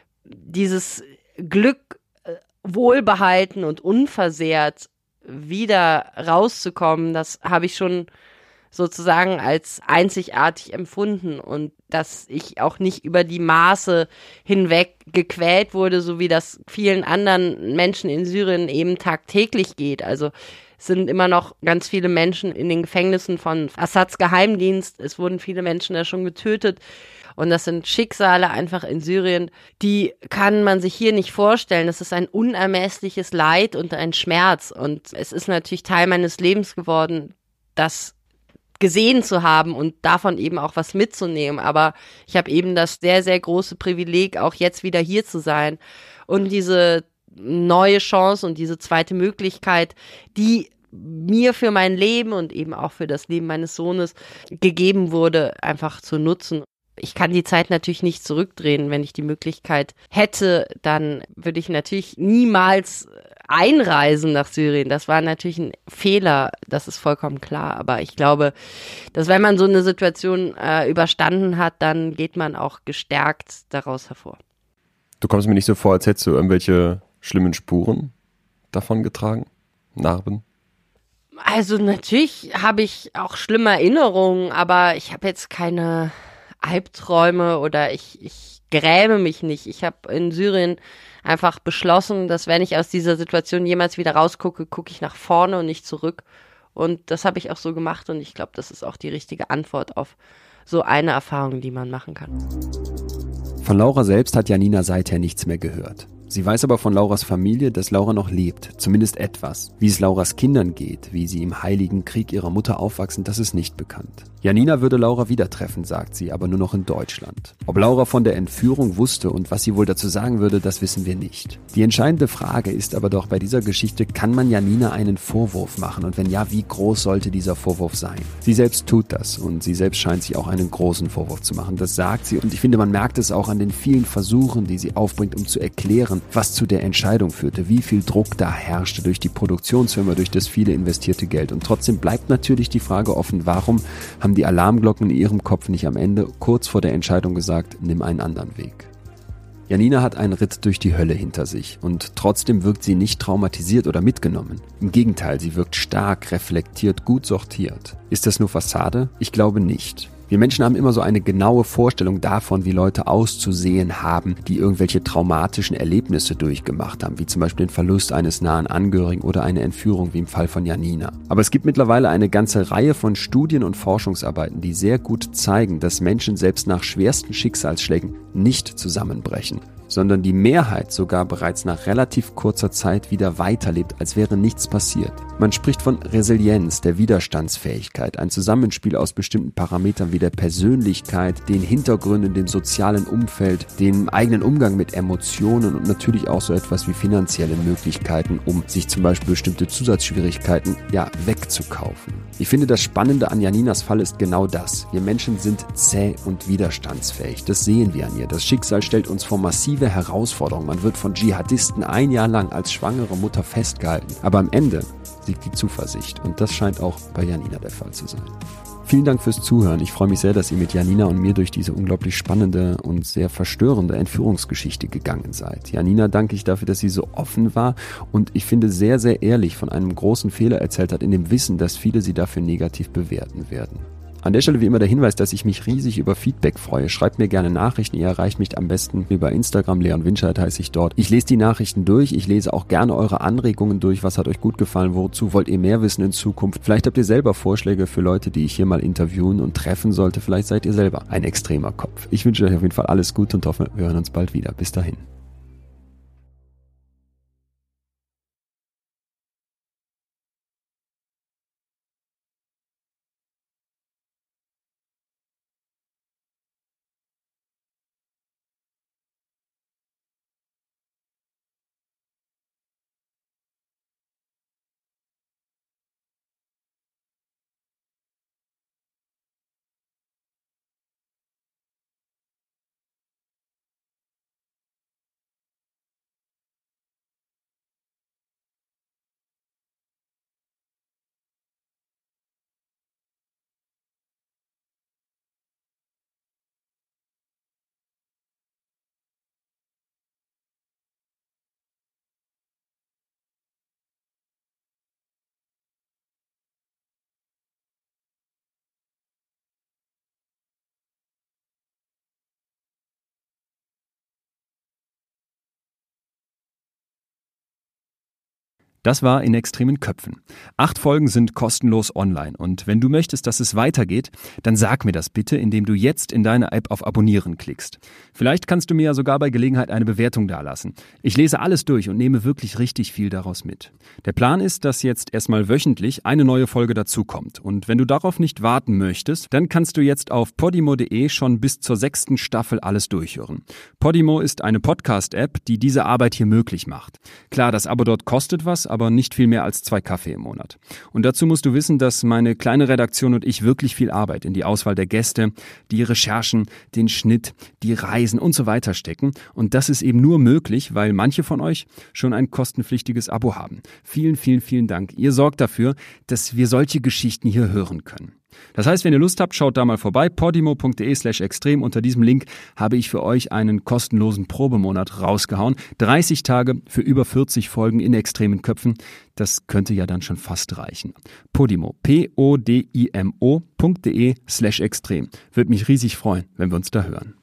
dieses Glück, wohlbehalten und unversehrt wieder rauszukommen, das habe ich schon sozusagen als einzigartig empfunden und dass ich auch nicht über die Maße hinweg gequält wurde, so wie das vielen anderen Menschen in Syrien eben tagtäglich geht. Also es sind immer noch ganz viele Menschen in den Gefängnissen von Assads Geheimdienst. Es wurden viele Menschen da schon getötet. Und das sind Schicksale einfach in Syrien, die kann man sich hier nicht vorstellen. Das ist ein unermessliches Leid und ein Schmerz. Und es ist natürlich Teil meines Lebens geworden, das gesehen zu haben und davon eben auch was mitzunehmen. Aber ich habe eben das sehr, sehr große Privileg, auch jetzt wieder hier zu sein. Und diese neue Chance und diese zweite Möglichkeit, die mir für mein Leben und eben auch für das Leben meines Sohnes gegeben wurde, einfach zu nutzen. Ich kann die Zeit natürlich nicht zurückdrehen. Wenn ich die Möglichkeit hätte, dann würde ich natürlich niemals einreisen nach Syrien. Das war natürlich ein Fehler, das ist vollkommen klar. Aber ich glaube, dass wenn man so eine Situation überstanden hat, dann geht man auch gestärkt daraus hervor.
Du kommst mir nicht so vor, als hättest du irgendwelche schlimmen Spuren davon getragen? Narben?
Also natürlich habe ich auch schlimme Erinnerungen, aber ich habe jetzt keine Albträume oder ich gräme mich nicht. Ich habe in Syrien einfach beschlossen, dass wenn ich aus dieser Situation jemals wieder rausgucke, gucke ich nach vorne und nicht zurück. Und das habe ich auch so gemacht und ich glaube, das ist auch die richtige Antwort auf so eine Erfahrung, die man machen kann.
Von Laura selbst hat Janina seither nichts mehr gehört. Sie weiß aber von Lauras Familie, dass Laura noch lebt, zumindest etwas. Wie es Lauras Kindern geht, wie sie im heiligen Krieg ihrer Mutter aufwachsen, das ist nicht bekannt. Janina würde Laura wieder treffen, sagt sie, aber nur noch in Deutschland. Ob Laura von der Entführung wusste und was sie wohl dazu sagen würde, das wissen wir nicht. Die entscheidende Frage ist aber doch bei dieser Geschichte, kann man Janina einen Vorwurf machen und wenn ja, wie groß sollte dieser Vorwurf sein? Sie selbst tut das und sie selbst scheint sich auch einen großen Vorwurf zu machen, das sagt sie und ich finde, man merkt es auch an den vielen Versuchen, die sie aufbringt, um zu erklären, was zu der Entscheidung führte, wie viel Druck da herrschte durch die Produktionsfirma, durch das viele investierte Geld. Und trotzdem bleibt natürlich die Frage offen, warum haben die Alarmglocken in ihrem Kopf nicht am Ende kurz vor der Entscheidung gesagt, nimm einen anderen Weg. Janina hat einen Ritt durch die Hölle hinter sich und trotzdem wirkt sie nicht traumatisiert oder mitgenommen. Im Gegenteil, sie wirkt stark, reflektiert, gut sortiert. Ist das nur Fassade? Ich glaube nicht. Wir Menschen haben immer so eine genaue Vorstellung davon, wie Leute auszusehen haben, die irgendwelche traumatischen Erlebnisse durchgemacht haben, wie zum Beispiel den Verlust eines nahen Angehörigen oder eine Entführung wie im Fall von Janina. Aber es gibt mittlerweile eine ganze Reihe von Studien und Forschungsarbeiten, die sehr gut zeigen, dass Menschen selbst nach schwersten Schicksalsschlägen nicht zusammenbrechen, sondern die Mehrheit sogar bereits nach relativ kurzer Zeit wieder weiterlebt, als wäre nichts passiert. Man spricht von Resilienz, der Widerstandsfähigkeit, ein Zusammenspiel aus bestimmten Parametern wie der Persönlichkeit, den Hintergründen, dem sozialen Umfeld, dem eigenen Umgang mit Emotionen und natürlich auch so etwas wie finanzielle Möglichkeiten, um sich zum Beispiel bestimmte Zusatzschwierigkeiten wegzukaufen. Ich finde, das Spannende an Janinas Fall ist genau das. Wir Menschen sind zäh und widerstandsfähig. Das sehen wir an ihr. Das Schicksal stellt uns vor massive Herausforderungen. Man wird von Dschihadisten ein Jahr lang als schwangere Mutter festgehalten. Aber am Ende siegt die Zuversicht. Und das scheint auch bei Janina der Fall zu sein. Vielen Dank fürs Zuhören. Ich freue mich sehr, dass ihr mit Janina und mir durch diese unglaublich spannende und sehr verstörende Entführungsgeschichte gegangen seid. Janina danke ich dafür, dass sie so offen war und ich finde sehr, sehr ehrlich von einem großen Fehler erzählt hat, in dem Wissen, dass viele sie dafür negativ bewerten werden. An der Stelle wie immer der Hinweis, dass ich mich riesig über Feedback freue. Schreibt mir gerne Nachrichten. Ihr erreicht mich am besten über Instagram. Leon Winscheid heiße ich dort. Ich lese die Nachrichten durch. Ich lese auch gerne eure Anregungen durch. Was hat euch gut gefallen? Wozu wollt ihr mehr wissen in Zukunft? Vielleicht habt ihr selber Vorschläge für Leute, die ich hier mal interviewen und treffen sollte. Vielleicht seid ihr selber ein extremer Kopf. Ich wünsche euch auf jeden Fall alles Gute und hoffe, wir hören uns bald wieder. Bis dahin. Das war In extremen Köpfen. 8 Folgen sind kostenlos online und wenn du möchtest, dass es weitergeht, dann sag mir das bitte, indem du jetzt in deiner App auf Abonnieren klickst. Vielleicht kannst du mir ja sogar bei Gelegenheit eine Bewertung dalassen. Ich lese alles durch und nehme wirklich richtig viel daraus mit. Der Plan ist, dass jetzt erstmal wöchentlich eine neue Folge dazukommt und wenn du darauf nicht warten möchtest, dann kannst du jetzt auf podimo.de schon bis zur 6. Staffel alles durchhören. Podimo ist eine Podcast-App, die diese Arbeit hier möglich macht. Klar, das Abo dort kostet was, aber nicht viel mehr als 2 Kaffee im Monat. Und dazu musst du wissen, dass meine kleine Redaktion und ich wirklich viel Arbeit in die Auswahl der Gäste, die Recherchen, den Schnitt, die Reisen und so weiter stecken. Und das ist eben nur möglich, weil manche von euch schon ein kostenpflichtiges Abo haben. Vielen, vielen, vielen Dank. Ihr sorgt dafür, dass wir solche Geschichten hier hören können. Das heißt, wenn ihr Lust habt, schaut da mal vorbei, podimo.de/extrem. Unter diesem Link habe ich für euch einen kostenlosen Probemonat rausgehauen. 30 Tage für über 40 Folgen in extremen Köpfen. Das könnte ja dann schon fast reichen. Podimo, podimo.de/extrem. Würde mich riesig freuen, wenn wir uns da hören.